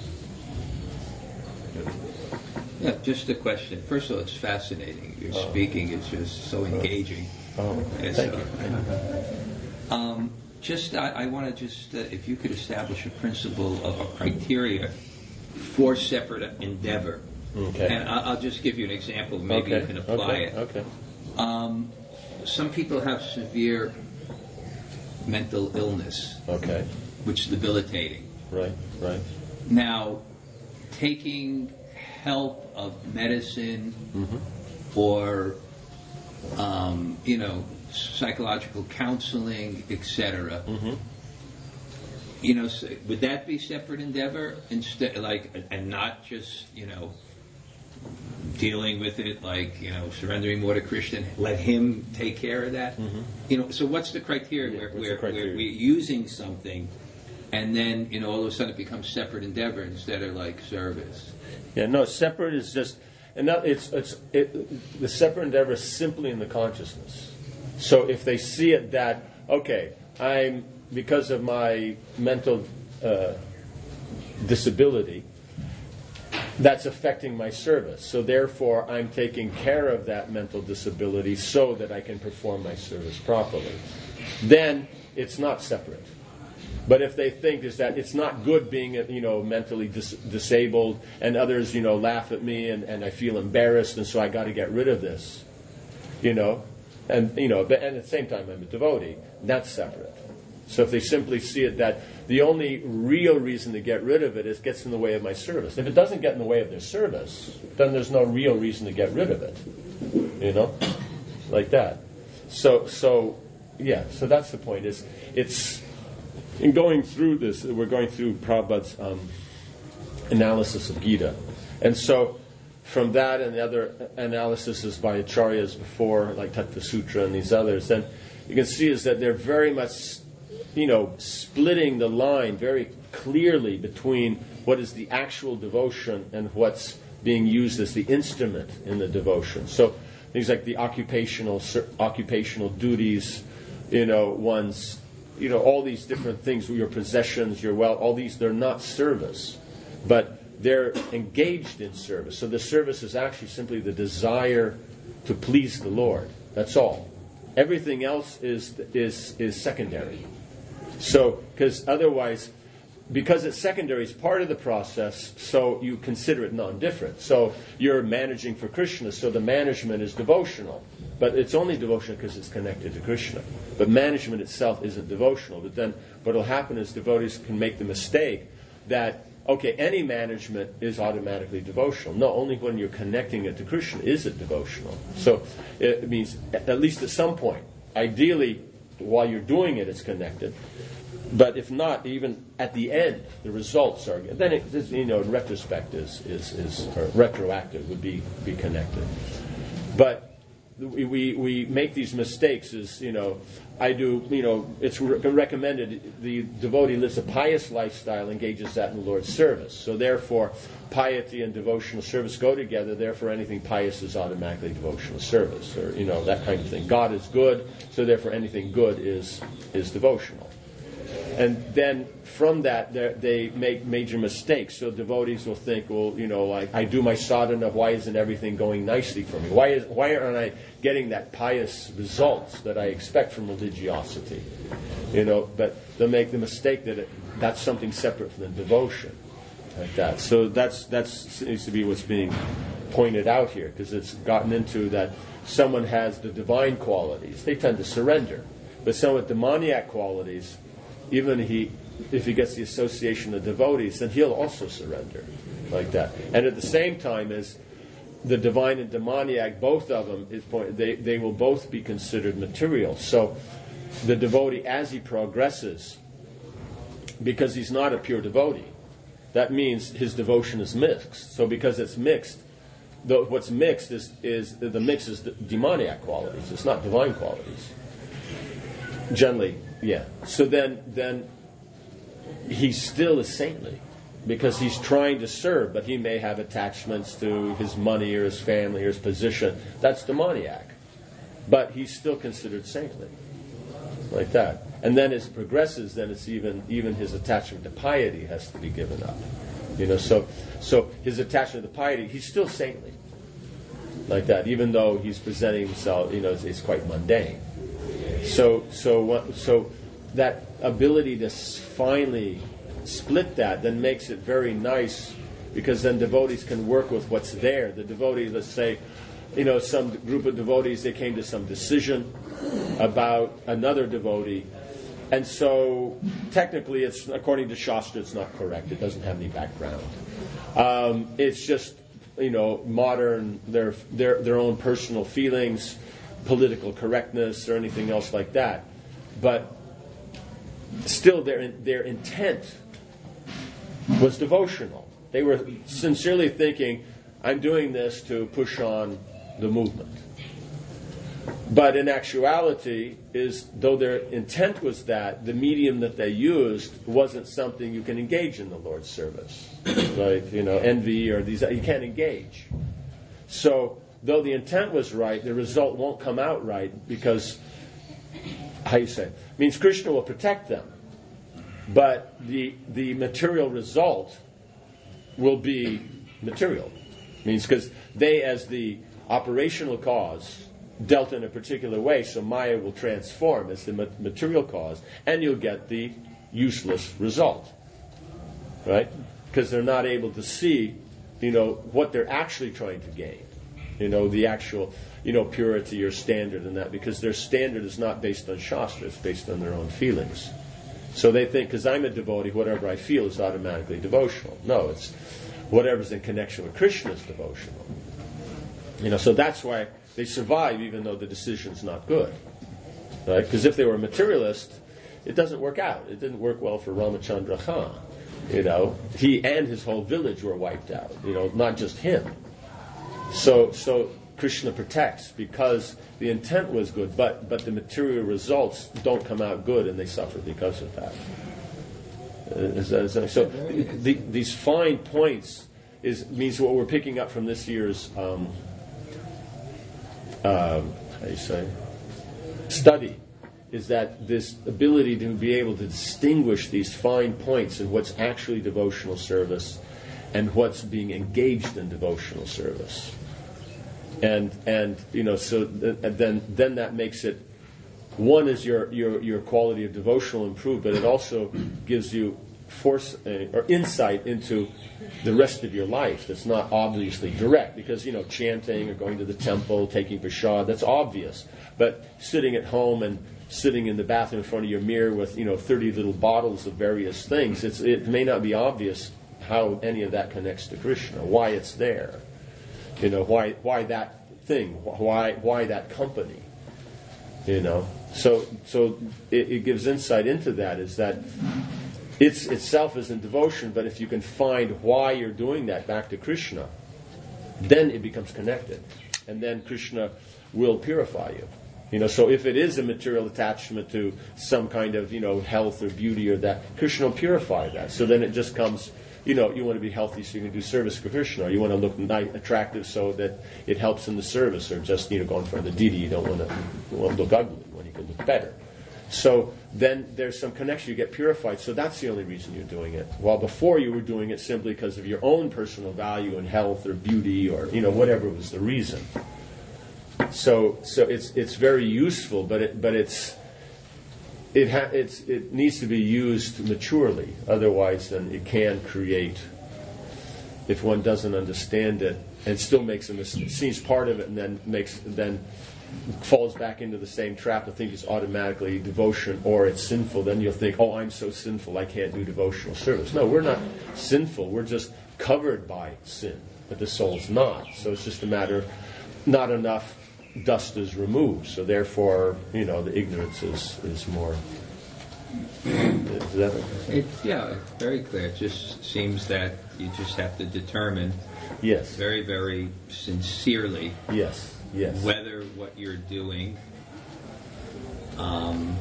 Yeah, just a question. First of all, it's fascinating. Your Oh. speaking is just so engaging. Oh, And thank so- you. Um, just, I, I want to just, uh, if you could establish a principle of a criteria for separate endeavor. Okay. And I, I'll just give you an example. Maybe okay. you can apply okay. it. Okay. Um, some people have severe mental illness, Okay. which is debilitating. Right. Right. Now, taking help of medicine Mm-hmm. or, um, you know, psychological counseling, et cetera. Mm-hmm. You know, so would that be separate endeavor instead, like, and not just, you know, dealing with it, like, you know, surrendering more to Krishna, let him take care of that? Mm-hmm. You know, so what's the criteria Yeah, where, what's where, the criteria? where we're using something and then, you know, all of a sudden it becomes separate endeavor instead of like service? Yeah. No. Separate is just, and that, it's it's it, the separate endeavor is simply in the consciousness. So if they see it that okay, I'm because of my mental uh, disability, that's affecting my service. So therefore, I'm taking care of that mental disability so that I can perform my service properly. Then it's not separate. But if they think is that it's not good being, you know, mentally dis- disabled, and others, you know, laugh at me, and, and I feel embarrassed, and so I got to get rid of this, you know, and you know, but and at the same time I'm a devotee. That's separate. So if they simply see it that the only real reason to get rid of it is it gets in the way of my service. If it doesn't get in the way of their service, then there's no real reason to get rid of it. You know, like that. So so yeah. So that's the point. Is it's. In going through this, we're going through Prabhupada's um, analysis of Gita. And so from that and the other analyses by acharyas before, like Tattva Sutra and these others, then you can see is that they're very much, you know, splitting the line very clearly between what is the actual devotion and what's being used as the instrument in the devotion. So things like the occupational occupational duties, you know, one's you know, all these different things, your possessions, your wealth, all these, they're not service, but they're engaged in service. So the service is actually simply the desire to please the Lord. That's all. Everything else is is is secondary. So, because otherwise, because it's secondary, it's part of the process, so you consider it non-different. So you're managing for Krishna, so the management is devotional. But it's only devotional because it's connected to Krishna. But management itself isn't devotional. But then what will happen is devotees can make the mistake that, okay, any management is automatically devotional. No, only when you're connecting it to Krishna is it devotional. So it means, at least at some point, ideally, while you're doing it, it's connected. But if not, even at the end, the results are, then it, you know, in retrospect is, is, is or retroactive would be, be connected. But we, we we make these mistakes is, you know, I do, you know, it's re- recommended the devotee lives a pious lifestyle, engages that in the Lord's service. So therefore, piety and devotional service go together. Therefore, anything pious is automatically devotional service, or, you know, that kind of thing. God is good, so therefore anything good is is devotional. And then from that, they make major mistakes. So devotees will think, well, you know, like, I do my sadhana, why isn't everything going nicely for me? Why is why aren't I getting that pious results that I expect from religiosity? You know, but they'll make the mistake that it, that's something separate from the devotion, like that. So that's that seems to be what's being pointed out here, because it's gotten into that someone has the divine qualities. They tend to surrender. But someone with demoniac qualities, even he, if he gets the association of devotees, then he'll also surrender, like that. And at the same time as the divine and demoniac, both of them, is point, they, they will both be considered material. So the devotee, as he progresses, because he's not a pure devotee, that means his devotion is mixed. So because it's mixed, the, what's mixed is is the mix is the demoniac qualities. It's not divine qualities. Generally, yeah. So then then he still is saintly because he's trying to serve, but he may have attachments to his money or his family or his position. That's demoniac. But he's still considered saintly. Like that. And then as it progresses, then it's even even his attachment to piety has to be given up. You know, so so his attachment to piety, he's still saintly. Like that, even though he's presenting himself, you know, it's, it's quite mundane. So so what, so that ability to finally split that then makes it very nice, because then devotees can work with what's there. The devotees, let's say, you know, some group of devotees, they came to some decision about another devotee, and so technically it's, according to Shastra, it's not correct. It doesn't have any background. Um, it's just, you know, modern, their their their own personal feelings, political correctness, or anything else like that. But still, their their intent was devotional. They were sincerely thinking, I'm doing this to push on the movement. But in actuality, is though their intent was that, the medium that they used wasn't something you can engage in the Lord's service. Like, you know, envy or these, you can't engage. So, though the intent was right, the result won't come out right because, how you say, it means Krishna will protect them. But the the material result will be material. Means because they, as the operational cause, dealt in a particular way, so Maya will transform as the material cause, and you'll get the useless result. Right? Because they're not able to see, you know, what they're actually trying to gain. You know, the actual, you know, purity or standard in that, because their standard is not based on Shastra, it's based on their own feelings. So they think, because I'm a devotee, whatever I feel is automatically devotional. No, it's whatever's in connection with Krishna is devotional. You know, so that's why they survive even though the decision's not good. Right? Because if they were a materialist, it doesn't work out. It didn't work well for Ramachandra Khan. You know, he and his whole village were wiped out. You know, not just him. So, so Krishna protects because the intent was good, but but the material results don't come out good, and they suffer because of that. Uh, is that, is that so? The, these fine points is means what we're picking up from this year's um, uh, how do you say study is that this ability to be able to distinguish these fine points in what's actually devotional service and what's being engaged in devotional service. And and you know, so th- then then that makes it, one is your your your quality of devotional improved, but it also gives you force uh, or insight into the rest of your life that's not obviously direct, because you know, chanting or going to the temple, taking prasad, that's obvious. But sitting at home and sitting in the bathroom in front of your mirror with, you know, thirty little bottles of various things, it's it may not be obvious how any of that connects to Krishna, why it's there. You know, why why that thing? Why why that company? You know, so so it, it gives insight into that. Is that it's itself isn't devotion, but if you can find why you're doing that back to Krishna, then it becomes connected, and then Krishna will purify you. You know, so if it is a material attachment to some kind of, you know, health or beauty or that, Krishna will purify that. So then it just comes. You know, you want to be healthy so you can do service for Krishna, or you want to look nice, attractive so that it helps in the service, or just, you know, going for the deity, you don't want to, you want to look ugly when you can look better. So then there's some connection, you get purified, so that's the only reason you're doing it. While before you were doing it simply because of your own personal value and health or beauty or, you know, whatever was the reason. So so it's it's very useful, but it but it's It ha- it's, it needs to be used maturely. Otherwise, then it can create, if one doesn't understand it, and still makes a mistake, sees part of it, and then makes then falls back into the same trap to think it's automatically devotion or it's sinful. Then you'll think, oh, I'm so sinful, I can't do devotional service. No, we're not sinful. We're just covered by sin, but the soul's not. So it's just a matter of not enough dust is removed, so therefore, you know, the ignorance is, is more. Is that it, yeah, very clear. It just seems that you just have to determine Yes. Very, very sincerely. Yes. Yes. Whether what you're doing um,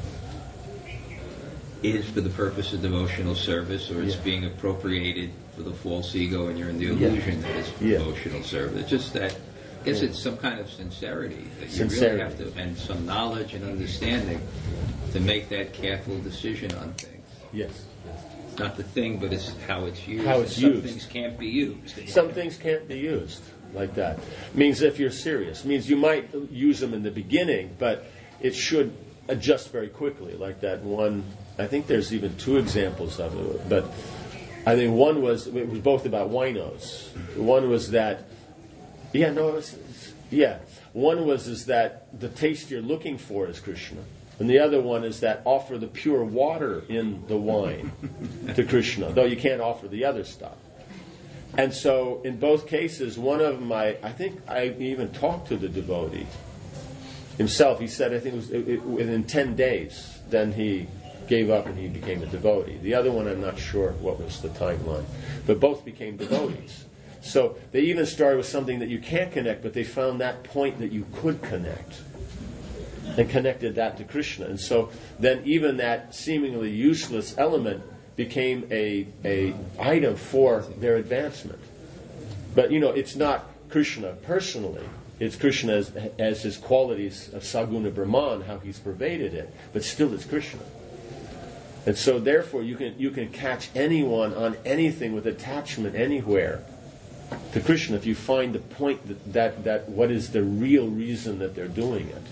is for the purpose of devotional service, or it's Yeah. being appropriated for the false ego, and you're in the Yeah. illusion that it's Yeah. devotional service. It's just that, I guess Yeah. it's some kind of sincerity that you Sincerity. really have to, and some knowledge and understanding to make that careful decision on things. Yes. It's not the thing, but it's how it's used. How it's Some used. things can't be used. Some things can't be used like that. Means if you're serious. Means you might use them in the beginning, but it should adjust very quickly. Like that one, I think there's even two examples of it, but I think one was, it was both about winos. One was that, yeah, no, it was, yeah. One was is that the taste you're looking for is Krishna. And the other one is that offer the pure water in the wine to Krishna, though you can't offer the other stuff. And so in both cases, one of them, I, I think I even talked to the devotee himself. He said, I think it was it, it, within ten days, then he gave up and he became a devotee. The other one, I'm not sure what was the timeline. But both became devotees. So they even started with something that you can't connect, but they found that point that you could connect. And connected that to Krishna. And so then even that seemingly useless element became a, a item for their advancement. But, you know, it's not Krishna personally. It's Krishna as, as his qualities of Saguna Brahman, how he's pervaded it. But still it's Krishna. And so therefore you can you can catch anyone on anything with attachment anywhere to Krishna if you find the point that, that, that what is the real reason that they're doing it.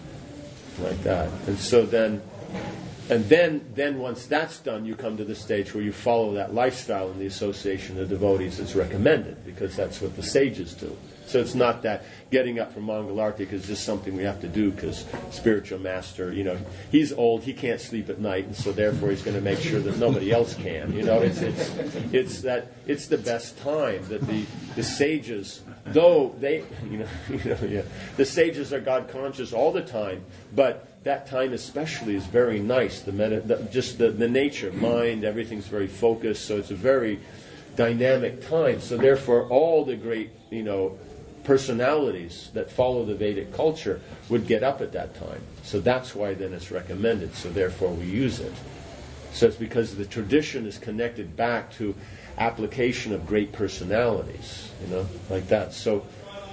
Like that. And so then and then then once that's done, you come to the stage where you follow that lifestyle in the association of devotees that's recommended, because that's what the sages do. So it's not that getting up from Mangalartik is just something we have to do because spiritual master, you know, he's old, he can't sleep at night, and so therefore he's going to make sure that nobody else can. You know, it's it's it's that it's the best time that the the sages, though they, you know, you know, yeah, the sages are God conscious all the time, but that time especially is very nice. The, meta, the just the, the nature, mind, everything's very focused, so it's a very dynamic time. So therefore, all the great, you know, personalities that follow the Vedic culture would get up at that time. So that's why then it's recommended. So therefore, we use it. So it's because the tradition is connected back to application of great personalities, you know, like that. So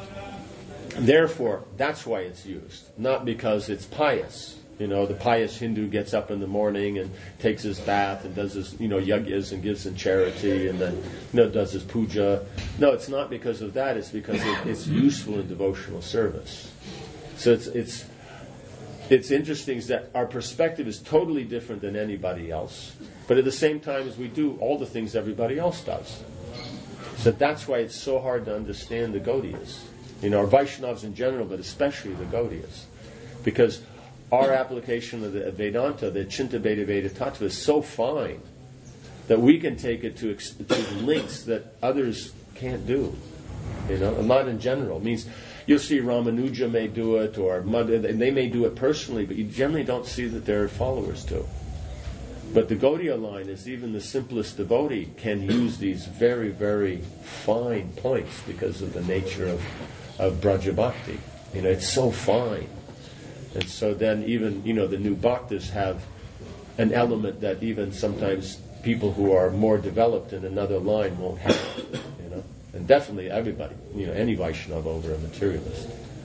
therefore, that's why it's used, not because it's pious. You know, the pious Hindu gets up in the morning and takes his bath and does his, you know, yagyas and gives in charity and then, you know, does his puja. No, it's not because of that. It's because it, it's useful in devotional service. So it's it's it's interesting is that our perspective is totally different than anybody else, but at the same time as we do all the things everybody else does. So that's why it's so hard to understand the Gaudiyas. You know, our Vaishnavas in general, but especially the Gaudiyas. Because our application of the Vedanta, the Chinta Bheda Veda Tattva, is so fine that we can take it to, ex- to lengths that others can't do. You know, and not in general. It means you'll see Ramanuja may do it, or Mother, they may do it personally, but you generally don't see that their followers do. But the Gaudiya line is even the simplest devotee can use these very, very fine points because of the nature of, of Braja Bhakti. You know, it's so fine. And so then even, you know, the new bhaktas have an element that even sometimes people who are more developed in another line won't have, you know. And definitely everybody, you know, any Vaishnava over a materialist.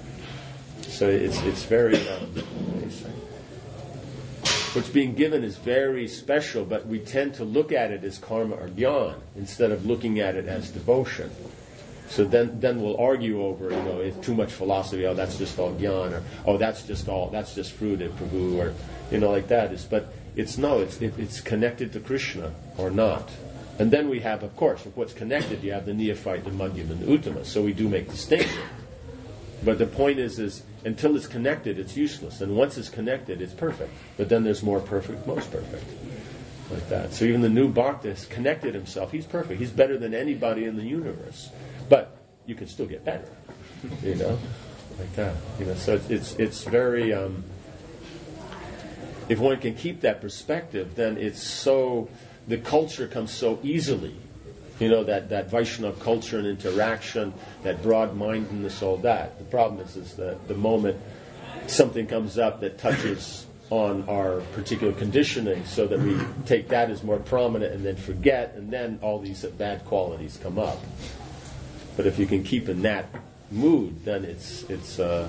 So it's it's very, um, what do you say? What's being given is very special, but we tend to look at it as karma or jnana instead of looking at it as devotion. So then, then we'll argue over, you know, if too much philosophy, oh, that's just all gyan, or oh, that's just all, that's just fruit of Prabhu, or you know, like that. Is, but it's no, it's it, it's connected to Krishna or not. And then we have, of course, if what's connected, you have the neophyte, the madhyam, and the uttama. So we do make distinction. But the point is, is until it's connected, it's useless. And once it's connected, it's perfect. But then there's more perfect, most perfect. Like that. So even the new bhakta has connected himself. He's perfect. He's better than anybody in the universe. But you can still get better, you know, like that. You know, so it's it's, it's very. Um, if one can keep that perspective, then it's so the culture comes so easily You know, that, that Vaishnava culture and interaction, that broad-mindedness, all that. The problem is, is that the moment something comes up that touches on our particular conditioning, so that we take that as more prominent and then forget, and then all these bad qualities come up. But if you can keep in that mood, then it's, it's uh,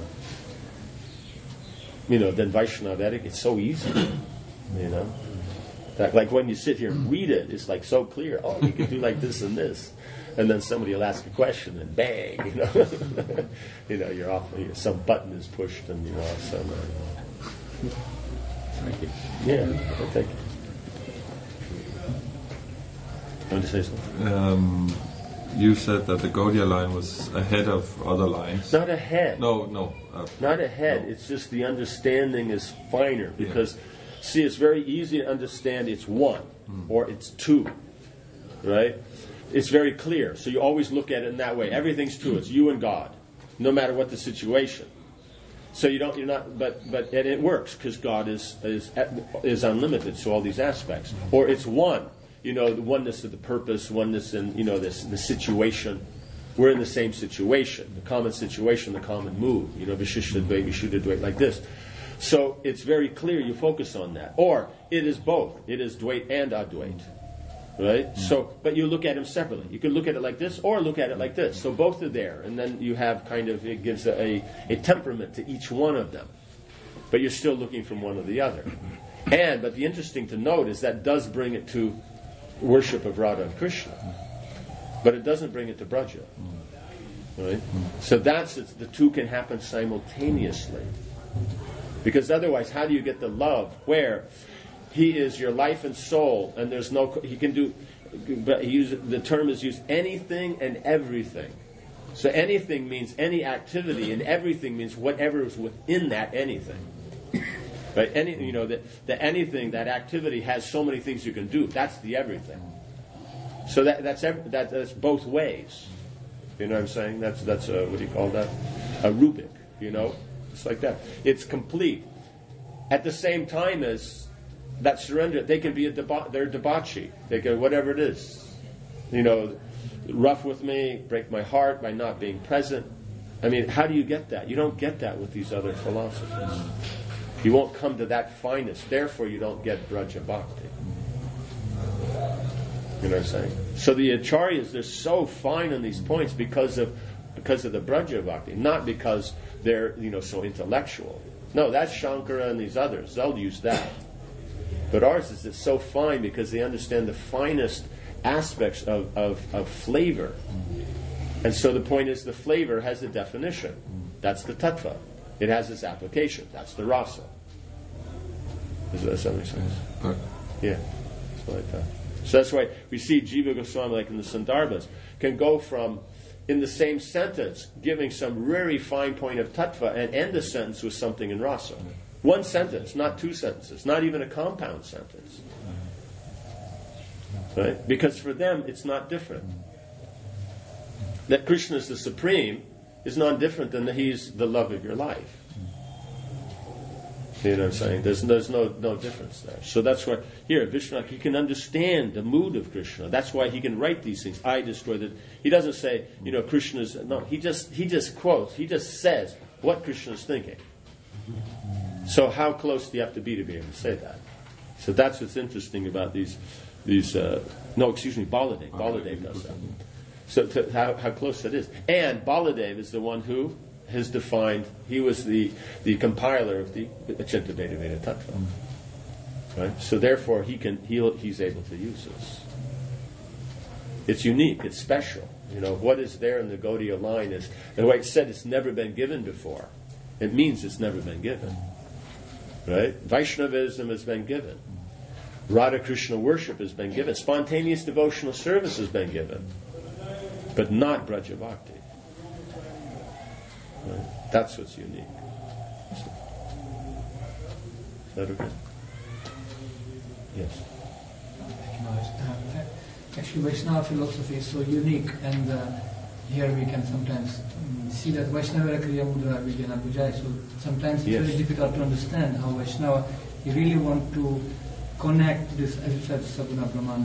you know, then Vaishnava etiquette, it's so easy, you know. That, like when you sit here and read it, it's like so clear. Oh, you can do like this and this, and then somebody will ask a question, and bang, you know, you know, you're off. You know, some button is pushed, and you know, some. Uh, Thank you. Yeah, well, thank you. Want to say something? Um, you said that the Gaudiya line was ahead of other lines. Not ahead. No, no. Uh, Not ahead. no. It's just the understanding is finer because. Yeah. See, it's very easy to understand it's one mm. or it's two, right? It's very clear. So you always look at it in that way. Everything's two. It's you and God, no matter what the situation. So you don't, you're not, but but and it works because God is is is unlimited. So all these aspects, or it's one. You know, the oneness of the purpose, oneness in you know this the situation. We're in the same situation, the common situation, the common mood. You know, Vishishta Dvait, Vishuddha Dvait, like this. So it's very clear you focus on that. Or it is both. It is Dvait and Advait. Right? Mm. So, but you look at them separately. You can look at it like this or look at it like this. So both are there. And then you have kind of, it gives a, a, a temperament to each one of them. But you're still looking from one or the other. And, but the interesting to note is that does bring it to worship of Radha and Krishna. But it doesn't bring it to Braja. Right? So that's, the two can happen simultaneously. Because otherwise, how do you get the love where he is your life and soul, and there's no, he can do, but he use, the term is used, anything and everything. So anything means any activity, and everything means whatever is within that anything. Right? Any, you know, the, the anything, that activity has so many things you can do. That's the everything. So that, that's ev- that, that's both ways. You know what I'm saying? That's that's a, what do you call that? A Rubik. You know. It's like that. It's complete. At the same time as that surrender, they can be a deba- they're debauchee. They can whatever it is. You know, rough with me, break my heart by not being present. I mean, how do you get that? You don't get that with these other philosophies. You won't come to that fineness. Therefore, you don't get Braja Bhakti. You know what I'm saying? So the Acharyas, they're so fine on these points because of because of the Braja Bhakti, not because they're, you know, so intellectual. No, that's Shankara and these others. They'll use that. But ours is it's so fine because they understand the finest aspects of, of, of flavor. And so the point is the flavor has a definition. That's the tattva. It has its application. That's the rasa. Does that, does that make sense? Yeah. It's like that. So that's why we see Jiva Goswami, like in the Sandarbhas, can go from, in the same sentence, giving some very fine point of tattva and end the sentence with something in rasa. One sentence, not two sentences, not even a compound sentence. Right? Because for them, it's not different. That Krishna is the supreme is not different than that he's the love of your life. You know what I'm saying? There's, there's no, no difference there. So that's why, here, Vishnu, he can understand the mood of Krishna. That's why he can write these things. I destroy the... He doesn't say, you know, Krishna's... No, he just, he just quotes, he just says what Krishna's thinking. So how close do you have to be to be able to say that? So that's what's interesting about these... these uh, no, excuse me, Baladev. Baladev does that. So to, how, how close it is. And Baladev is the one who has defined, he was the, the compiler of the Achinta Veda Veda Tattva. Right? So therefore he can he, he's able to use this. It's unique, it's special. You know, what is there in the Gaudiya line is, and the way it's said, it's never been given before. It means it's never been given. Right? Vaishnavism has been given. Radha Krishna worship has been given. Spontaneous devotional service has been given. But not Braja Bhakti. Right? That's what's unique. Is that okay? Yes. Thank you, Maharaj. Uh, actually, Vaishnava philosophy is so unique, and uh, here we can sometimes um, see that Vaishnava Kriya Mudra Vijnana Bhujai. So sometimes it's yes. very difficult to understand how Vaishnava, you really want to connect this, as you said, Saguna Brahman,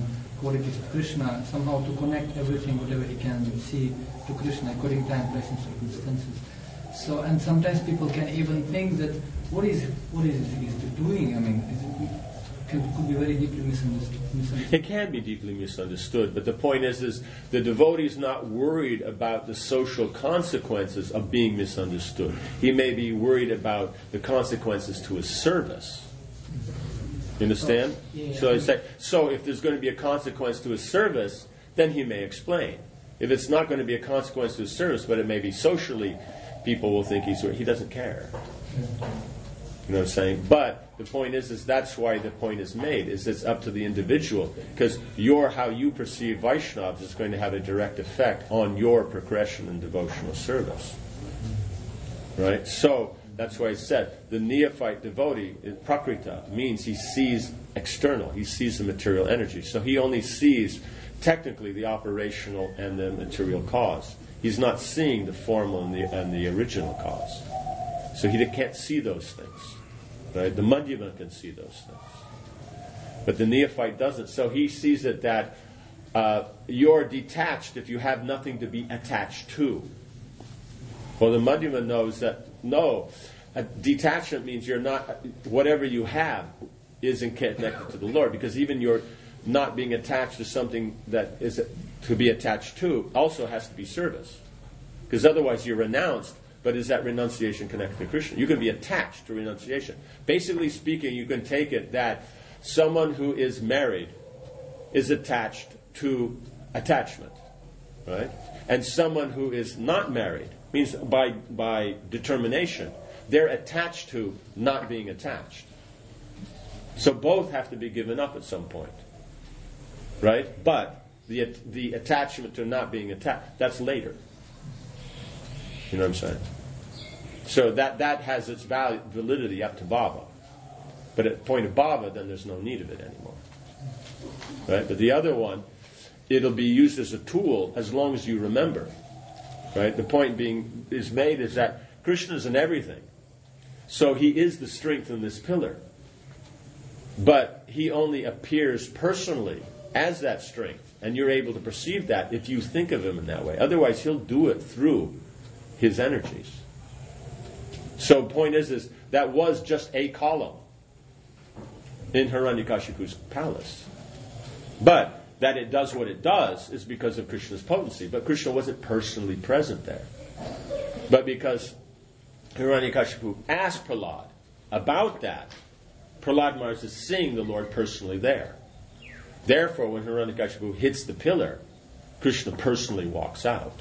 qualities of Krishna, somehow to connect everything, whatever he can see, to Krishna according to time, place, and circumstances. So, and sometimes people can even think that what is what is he doing? I mean, is it, could, could be very deeply misunderstood, misunderstood. It can be deeply misunderstood, but the point is, is the devotee is not worried about the social consequences of being misunderstood. He may be worried about the consequences to his service. You understand? Oh, yeah, yeah. So I say, so if there's going to be a consequence to his service, then he may explain. If it's not going to be a consequence to his service, but it may be socially, people will think he's he doesn't care. You know what I'm saying? But the point is, is that's why the point is made, is it's up to the individual, because your how you perceive Vaishnavas is going to have a direct effect on your progression in devotional service. Right? So that's why I said the neophyte devotee, prakrita, means he sees external, he sees the material energy. So he only sees technically the operational and the material cause. He's not seeing the formal and the, and the original cause. So he can't see those things. Right? The Madhyama can see those things. But the neophyte doesn't. So he sees it that uh, you're detached if you have nothing to be attached to. Well, the Madhyama knows that, no, a detachment means you're not, whatever you have isn't connected to the Lord, because even your not being attached to something that is to be attached to also has to be service. Because otherwise you're renounced, but is that renunciation connected to Krishna? You can be attached to renunciation. Basically speaking, you can take it that someone who is married is attached to attachment, right? And someone who is not married, means by by determination, they're attached to not being attached. So both have to be given up at some point, right? But the the attachment to not being attached, that's later. You know what I'm saying? So that, that has its value, validity up to bhava. But at the point of bhava, then there's no need of it anymore. Right? But the other one, it'll be used as a tool as long as you remember. Right? The point being is made is that Krishna is in everything. So he is the strength in this pillar. But he only appears personally as that strength. And you're able to perceive that if you think of him in that way. Otherwise, he'll do it through his energies. So the point is, is that was just a column in Hiranyakashipu's palace. But that it does what it does is because of Krishna's potency. But Krishna wasn't personally present there. But because Hiranyakashipu asked Prahlad about that, Prahlad Maharaj is seeing the Lord personally there. Therefore, when Hiranyakashipu hits the pillar, Krishna personally walks out.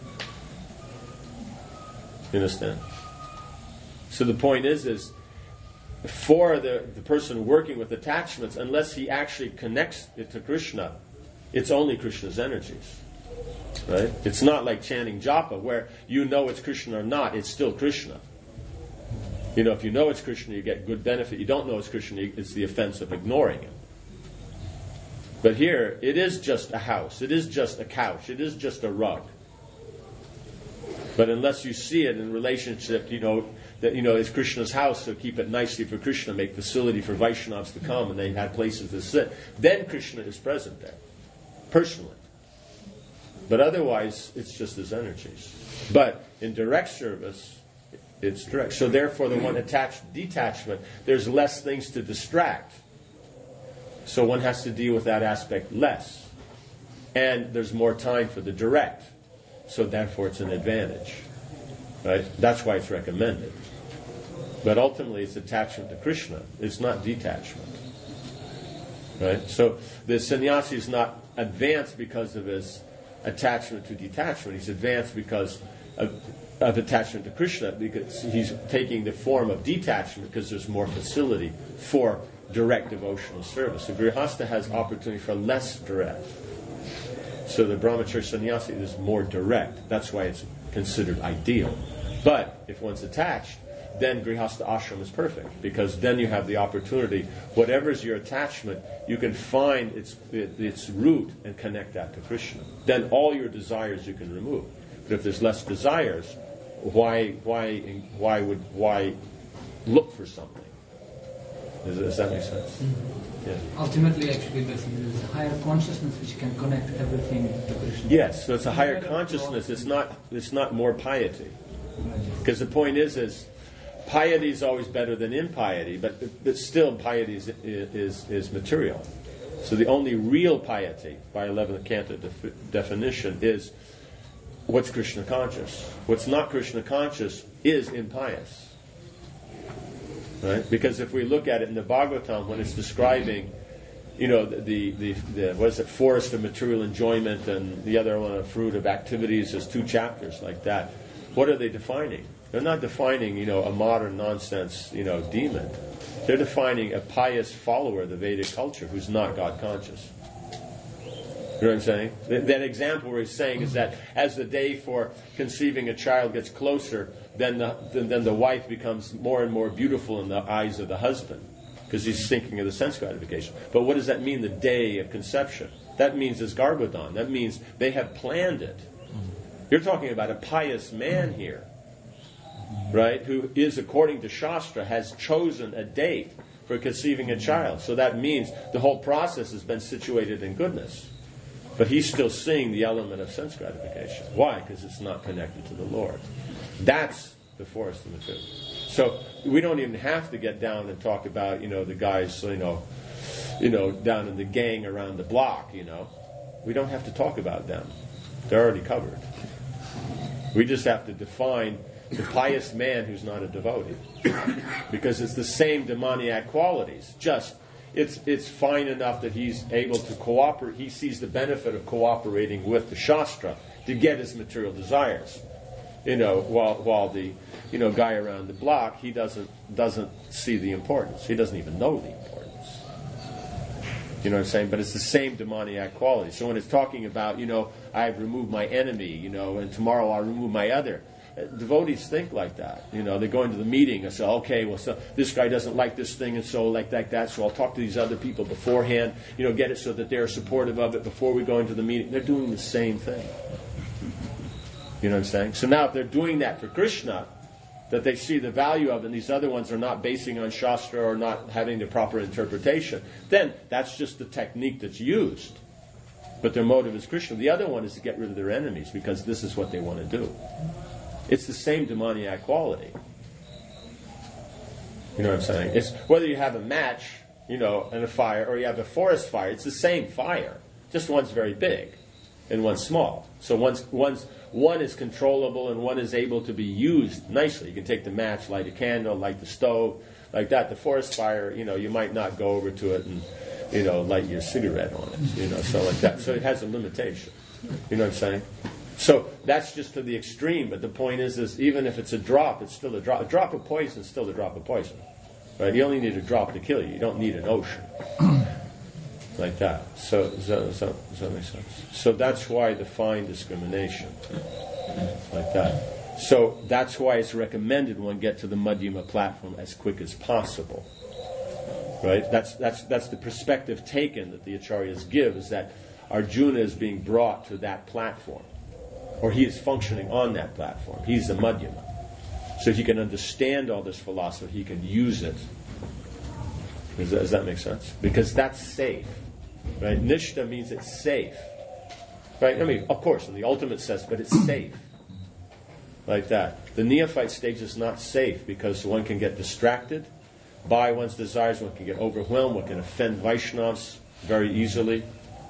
You understand? So the point is, is for the, the person working with attachments, unless he actually connects it to Krishna, it's only Krishna's energies. Right? It's not like chanting japa, where you know it's Krishna or not, it's still Krishna. You know, if you know it's Krishna, you get good benefit. You don't know it's Krishna, it's the offense of ignoring him. But here, it is just a house, it is just a couch, it is just a rug. But unless you see it in relationship, you know, that, you know, it's Krishna's house, so keep it nicely for Krishna, make facility for Vaishnavas to come, and they had places to sit, then Krishna is present there, personally. But otherwise, it's just his energies. But in direct service, it's direct. So therefore, the one attached detachment, there's less things to distract. So one has to deal with that aspect less. And there's more time for the direct. So therefore, it's an advantage. Right? That's why it's recommended. But ultimately, it's attachment to Krishna. It's not detachment. Right? So the sannyasi is not advanced because of his attachment to detachment. He's advanced because of, of attachment to Krishna, because he's taking the form of detachment because there's more facility for direct devotional service. The grihastha has opportunity for less direct. So the brahmacharya sannyasi is more direct. That's why it's considered ideal. But if one's attached, then grihastha ashram is perfect, because then you have the opportunity, whatever is your attachment, you can find its its root and connect that to Krishna. Then all your desires you can remove. But if there's less desires, why why why would why look for something? Does, does that make sense? Mm-hmm. Yeah. Ultimately, actually, there's, there's a higher consciousness which can connect everything to Krishna. Yes, so it's a higher consciousness. It's not. It's not more piety. Because the point is, is piety is always better than impiety, but but still piety is is, is material. So the only real piety, by eleventh canto def- definition, is what's Krishna conscious. What's not Krishna conscious is impious. Right? Because if we look at it in the Bhagavatam, when it's describing, you know, the, the, the, the what is it, forest of material enjoyment and the other one, a fruit of activities, there's two chapters like that. What are they defining? They're not defining, you know, a modern nonsense, you know, demon. They're defining a pious follower of the Vedic culture who's not God conscious. You know what I'm saying? That, that example where he's saying is that as the day for conceiving a child gets closer, then the then, then the wife becomes more and more beautiful in the eyes of the husband, because he's thinking of the sense gratification. But what does that mean, the day of conception? That means it's Garbhodhan. That means they have planned it. You're talking about a pious man here, right, who is, according to Shastra, has chosen a date for conceiving a child. So that means the whole process has been situated in goodness. But he's still seeing the element of sense gratification. Why? Because it's not connected to the Lord. That's the forest of the truth. So we don't even have to get down and talk about, you know, the guys, you know, you know, down in the gang around the block, you know. We don't have to talk about them. They're already covered. We just have to define the pious man who's not a devotee. Because it's the same demoniac qualities. Just, it's it's fine enough that he's able to cooperate. He sees the benefit of cooperating with the Shastra to get his material desires. You know, while while the, you know, guy around the block, he doesn't doesn't see the importance. He doesn't even know the importance. You know what I'm saying? But it's the same demoniac quality. So when it's talking about, you know, I've removed my enemy, you know, and tomorrow I'll remove my other. Devotees think like that. You know, they go into the meeting and say, okay, well, so this guy doesn't like this thing and so like, like that, so I'll talk to these other people beforehand, you know, get it so that they're supportive of it before we go into the meeting. They're doing the same thing. You know what I'm saying? So now if they're doing that for Krishna, that they see the value of, and these other ones are not basing on Shastra or not having the proper interpretation, then that's just the technique that's used. But their motive is Krishna. The other one is to get rid of their enemies because this is what they want to do. It's the same demoniac quality. You know what I'm saying? It's whether you have a match, you know, and a fire, or you have a forest fire, it's the same fire. Just one's very big and one's small. So one's, one's, one is controllable and one is able to be used nicely. You can take the match, light a candle, light the stove, like that. The forest fire, you know, you might not go over to it and, you know, light your cigarette on it, you know, so like that. So it has a limitation. You know what I'm saying? So that's just to the extreme, but the point is, is even if it's a drop, it's still a drop. A drop of poison is still a drop of poison. Right? You only need a drop to kill you. You don't need an ocean. Like that. So does that, does that, does that make sense? So that's why the fine discrimination. Like that. So that's why it's recommended one get to the Madhyama platform as quick as possible. Right? That's that's that's the perspective taken that the Acharyas give, is that Arjuna is being brought to that platform. Or he is functioning on that platform. He's the Madhyama. So he can understand all this philosophy, he can use it. Does that, does that make sense? Because that's safe. Right? Nishta means it's safe. Right? I mean, of course, in the ultimate sense, but it's safe. Like that. The neophyte stage is not safe because one can get distracted by one's desires, one can get overwhelmed, one can offend Vaishnavas very easily.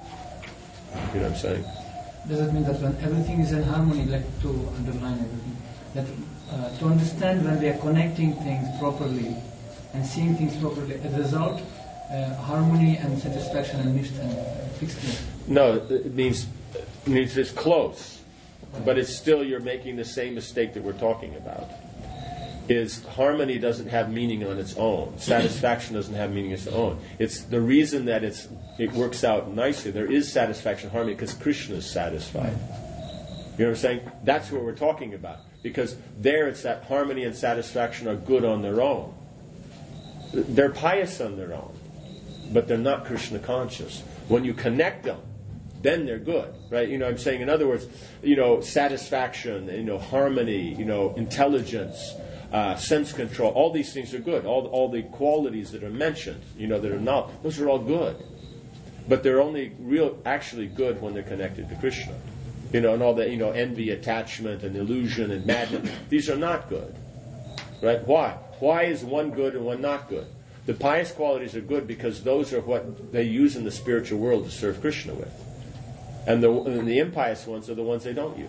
You know what I'm saying? Does it mean that when everything is in harmony, like to underline everything, that uh, to understand when we are connecting things properly and seeing things properly, as a result, uh, harmony and satisfaction and nishta and fixedness? No, it means, it means it's close, but it's still you're making the same mistake that we're talking about. Is harmony doesn't have meaning on its own. Satisfaction doesn't have meaning on its own. It's the reason that it's it works out nicely. There is satisfaction, harmony, because Krishna is satisfied. You know what I'm saying? That's what we're talking about. Because there it's that harmony and satisfaction are good on their own. They're pious on their own, but they're not Krishna conscious. When you connect them, then they're good, right? You know what I'm saying? In other words, you know, satisfaction, you know, harmony, you know, intelligence, uh, sense control. All these things are good. All all the qualities that are mentioned, you know, that are not, those are all good. But they're only real, actually good when they're connected to Krishna. You know, and all that, you know, envy, attachment, and illusion, and madness. These are not good. Right? Why? Why is one good and one not good? The pious qualities are good because those are what they use in the spiritual world to serve Krishna with. And the, and the impious ones are the ones they don't use.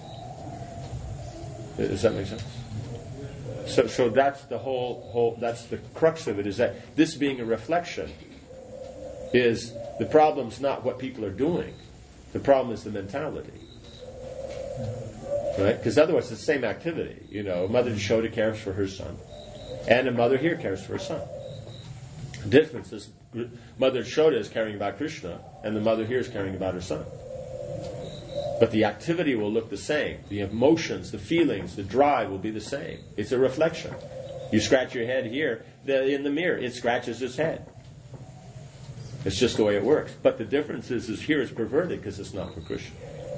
Does that make sense? So, so that's the whole, whole, that's the crux of it, is that this being a reflection is, the problem's not what people are doing. The problem is the mentality. Right? Because otherwise it's the same activity. You know, Mother Yashoda cares for her son. And a mother here cares for her son. The difference is Mother Yashoda is caring about Krishna, and the mother here is caring about her son. But the activity will look the same. The emotions, the feelings, the drive will be the same. It's a reflection. You scratch your head here, the, in the mirror, it scratches its head. It's just the way it works. But the difference is, is here it's perverted because it's not for Krishna.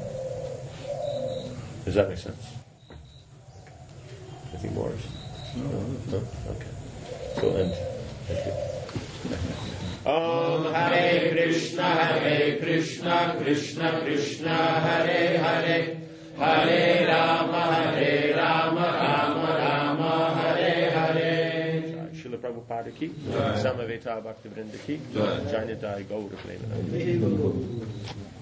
Does that make sense? Anything more? No. No? Okay. So we'll end. Thank you. Om Hare Krishna, Hare Krishna, Krishna Krishna, Hare Hare, Hare Rama, Hare Rama, Rama Rama, Hare Hare. Srila Prabhupada ki, Samaveta Bhaktivinoda ki, Jnanadaya Gaura Prema.